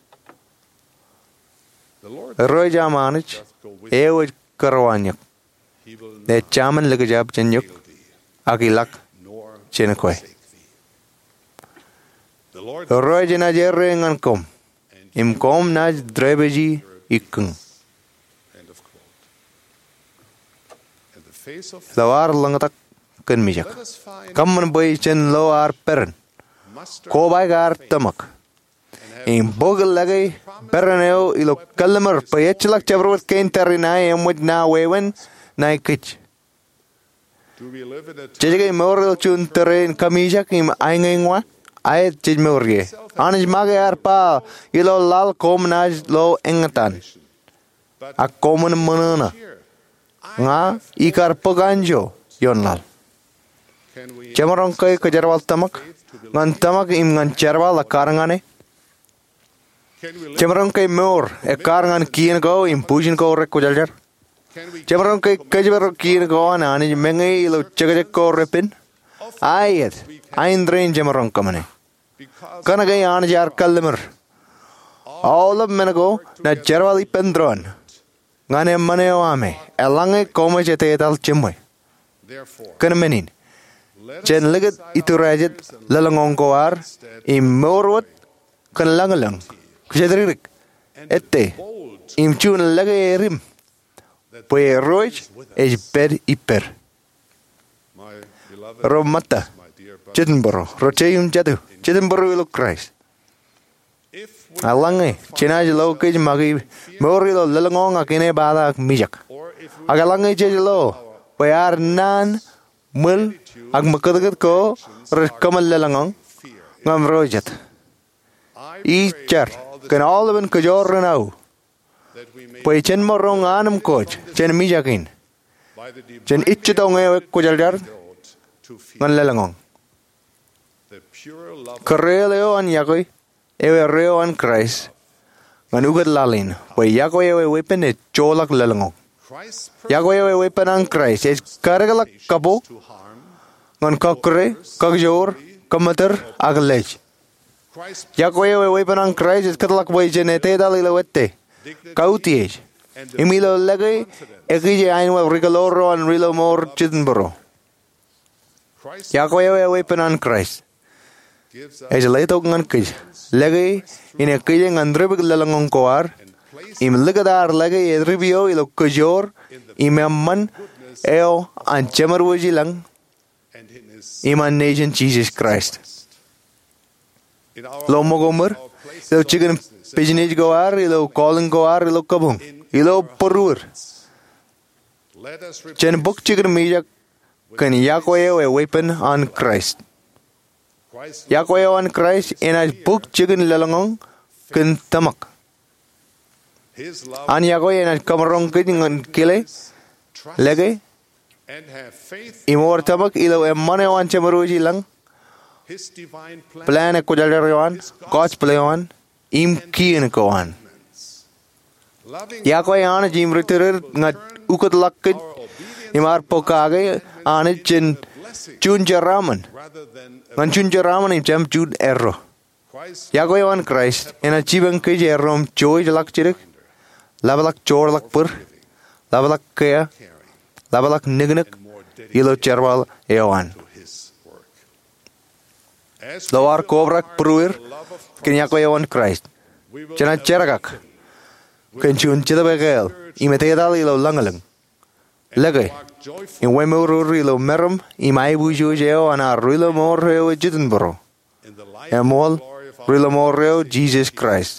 S10: roy jamanich ewe karwanyak de chaman lagajab chenyuk agilak chenkoy Roy na jerre ngan kom. Im kom na drebeji ikung. Lawar langatak kan mijak. Kamman boy chen lawar peren. Ko bai gar tamak. In bogal lagay pereneo ilo kalmer payechlak chabrot kain terina emud na wewen na kich. Jejage morel chun terrain kamijak im aingengwa ay jij morge. Anj mage arpa ilo lal kom naj lo engatan. A common manana. Nga ikar paganjo yonlal. Chamarong kay kajarwal tamak. Ngan tamak im ngan charwal akarangane. Chamarong kay mor akarangan kien ko im pujin ko rek kojaljar. Chamarong kay kajar kien ko anani mengai lo chagajak ko repin. Ayat ain drain chamarong kamane. Kana gay anjar kalmer. All of menago na charwali pendron. Ngane maneo ame elange kome jete dal chimwe. Kana menin. Chen ligat itu rajat lalangong koar im morwat kan langalang. Kujadririk ette im chun lagay rim. Pue roj es per iper. Romata Chittenboro rocheyum jadu Chittenboro ilo Christ. Alange chinaj lo kij magi morilo lalangong akine bada mijak. Agalange jelo payar nan mul ag makadagat ko kamal lalangong ngam rojat. Ichar kan olaban kajor now. Pay chen morong anam coach chen mijakin. Chen itchitong ewe kujaljar ngan lalangong. Kareleo an yakoy ewe reo an Christ ngan ugat lalin. Pay yakoy ewe wepen et cholak lalangong. Yakoy ewe wepen an Christ es karagalak kapo ngan kakre kagjor kamater aglej. Yakoy ewe wepen an Christ es katalak boy jenete dalila wette. Kautiej. Imilo lagay ekije ainwa rigaloro an rilo mor Chittenboro. Yakoy ewe wepen an Christ. Es leito ngan kij. Lagay in ekije ngan dribig lalangong koar. Im ligadar lagay edribio ilo kajor. Imamman eo an chamarwaji lang. Iman nation Jesus Christ. Lo mogomer. Ilo chicken pigeonage goar. Ilo calling goar. Ilo kabung. Ilo porur. Chen book chicken mijak. Kan yakoy a weapon on Christ. Yakoy on Christ in a book chicken lalangong kan tamak. An yakoy in a kamarong kiting kile lege imor tamak ilo emane on chamaruji lang plan a kujalariwan God's playan im kien koan. Yakoy an jim retirer ngat ukat lakkid imar pokage an chin chunjaraman ngan chunjaraman im cham chud erro. Yakoy on Christ in a chibang kij errom choy jalak chirik labalak chor lak pur labalak kaya labalak nignik ilo charwal ewan. Lawar kobrak pruir kin yakoy on Christ. Chana cheragak kin chun chidabagel imetedal ilo langalang. Lagay in wemurur ilo merum imay bujo jeo ana rilo morreo Chittenboro. Emol rilo morreo Jesus Christ.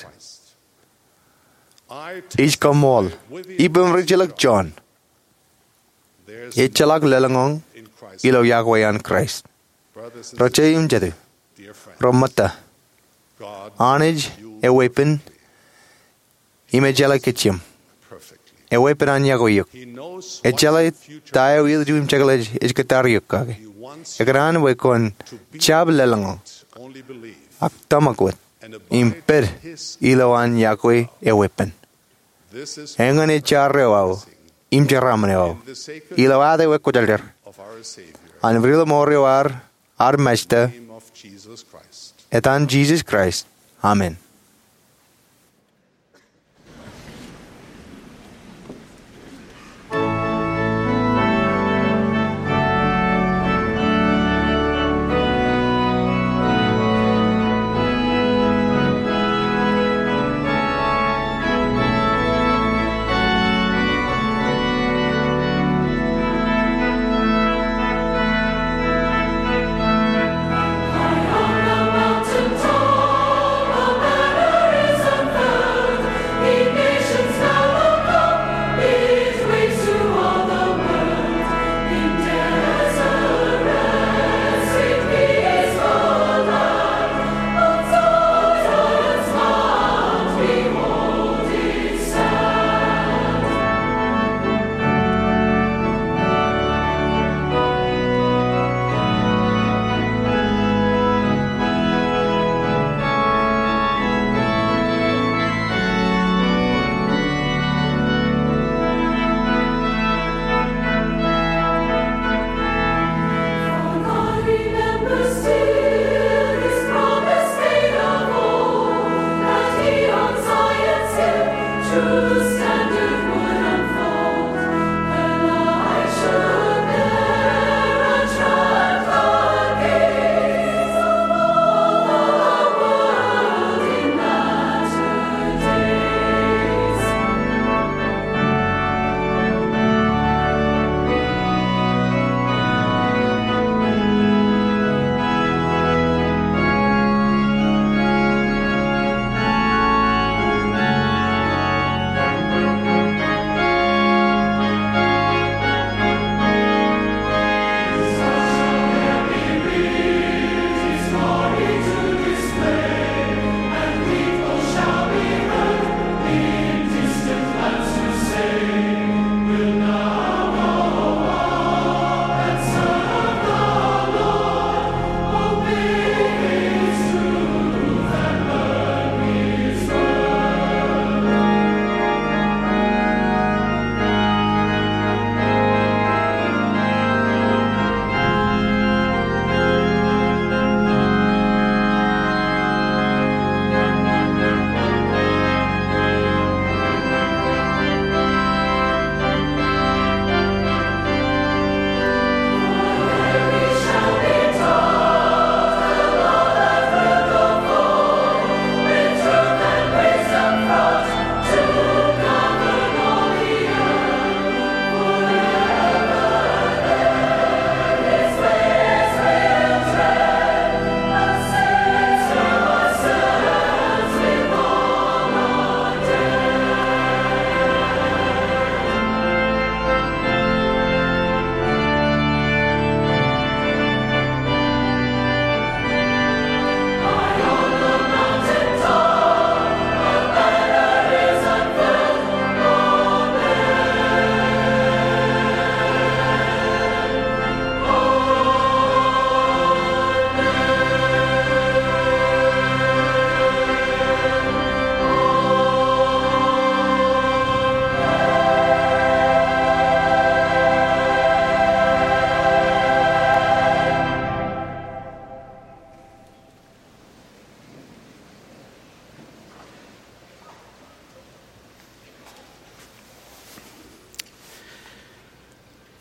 S10: Ich kamol ibem richalak John. Echalak lalangong ilo yakoy on Christ. Rocheyum jadu. Romata Anij a weapon imejala kitchim. A weapon an yagoyuk. A jelly tayo will do him chagalage is katariuk kage. A gran wekon chab lelango. Aktamakut. Imper ilo an yakwe a weapon. Hengan a charreo. Imjaramaneo. Ilo ade wekojalder. An vril morioar our master. Etan Jesus Christ. Amen.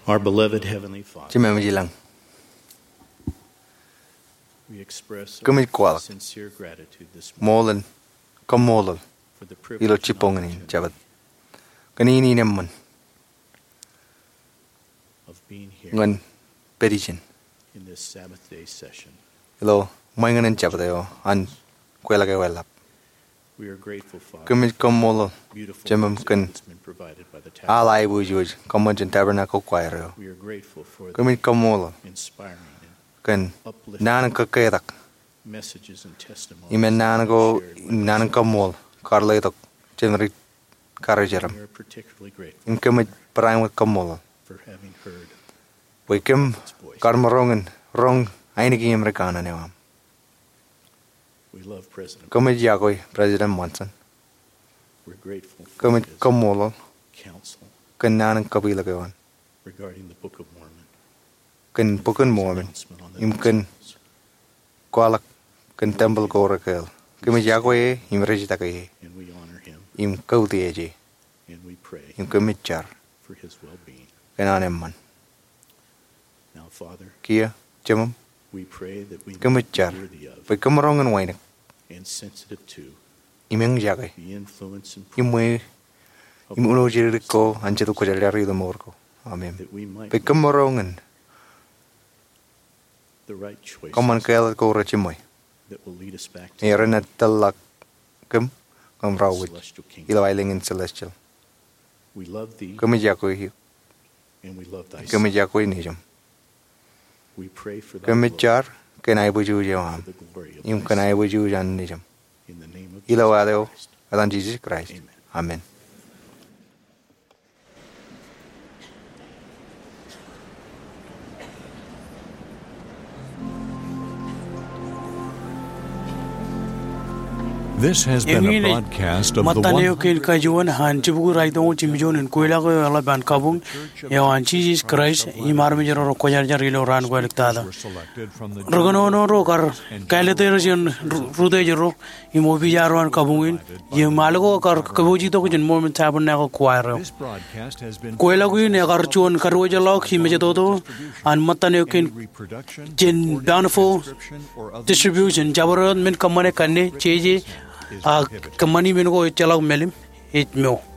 S15: Our beloved Heavenly Father,
S10: Chi mem ji lang.
S15: we express
S10: Kumit kwal.
S15: our sincere gratitude this morning
S10: Molan. Kom molal.
S15: for the
S10: Ilo
S15: privilege and
S10: chipong ni
S15: opportunity
S10: jabat. Kanini naman.
S15: of being here
S10: Ngan perichin.
S15: in this Sabbath day session.
S10: Ilo mainganan jabat ayo an kwela ke welap.
S15: We are grateful, Father,
S10: Kumit kom molal.
S15: beautiful
S10: Jamam
S15: music
S10: kan
S15: that's been provided by the tabernacle.
S10: alai bujuj. Komon jen tabernacle choir yo.
S15: We are grateful for
S10: Kumit kom molal.
S15: the inspiring
S10: Kan
S15: uplifting
S10: nanan kaketak.
S15: messages and testimonies
S10: Imen nanan go
S15: shared with
S10: nanan kom mol. Karle tok jenrit karajaram.
S15: We are particularly grateful
S10: Im kumit perang with kom molal.
S15: for having heard
S10: Wikim karmarongan rong ainiki amerikana newam.
S15: we love President.
S10: Kumit yakoy President Monson.
S15: We're grateful for
S10: Kumit
S15: his
S10: kom molal.
S15: counsel
S10: Kan nanan kabila kawan.
S15: regarding the Book of Mormon.
S10: Kan bukan Mormon. Im kan kualak kan temple ko rakel. Kumit yakoy im rejita kay.
S15: And we honor him
S10: Im kauti eje.
S15: and we pray
S10: Im kumit char.
S15: for his well-being.
S10: Kananem man.
S15: Now, Father,
S10: Kia jamam.
S15: we pray that we may
S10: Kumit
S15: be
S10: char.
S15: worthy of
S10: Pai kamarongan wainak.
S15: and sensitive to
S10: Imeng jagay.
S15: the influence and
S10: Imwe imuno jiriko anjatu ko jalari do morko. Amen.
S15: that we might
S10: Pai
S15: make
S10: kamarongan
S15: the right choices
S10: kaman kel ko rachimoy.
S15: that will lead us back to
S10: Era na talak kem kam
S15: the
S10: rawit.
S15: celestial kingdom.
S10: Ilawailing in celestial.
S15: We love thee
S10: Kami jakoy
S15: and we love thy
S10: kami
S15: Son.
S10: jakoy nijam.
S15: We pray for thy
S10: Kami
S15: glory,
S10: char kenai buju jawam.
S15: for the glory of
S10: Im
S15: thy
S10: kenai
S15: Son.
S10: buju jan nijam.
S15: In the name of
S10: Ilawadeo atan Jesus Christ. Amen.
S11: This has been a broadcast of the
S2: Mataneo kel kajuan han chibu rai dong chimijon en koila ko ala ban kabung ya an Jesus Christ i mar me jero ko jar jar ilo ran ko lektada rogono no ro kar kale te ron rude jero i mo bi jaro an kabungin ye malgo kar kabuji to ko jin moment tabun na ko kwairo koila ko ne kar chon karo jalo khi me to an mataneo ken jin bountiful distribution jabaron men kamane kanne cheje kamani men ko chalak melim it mo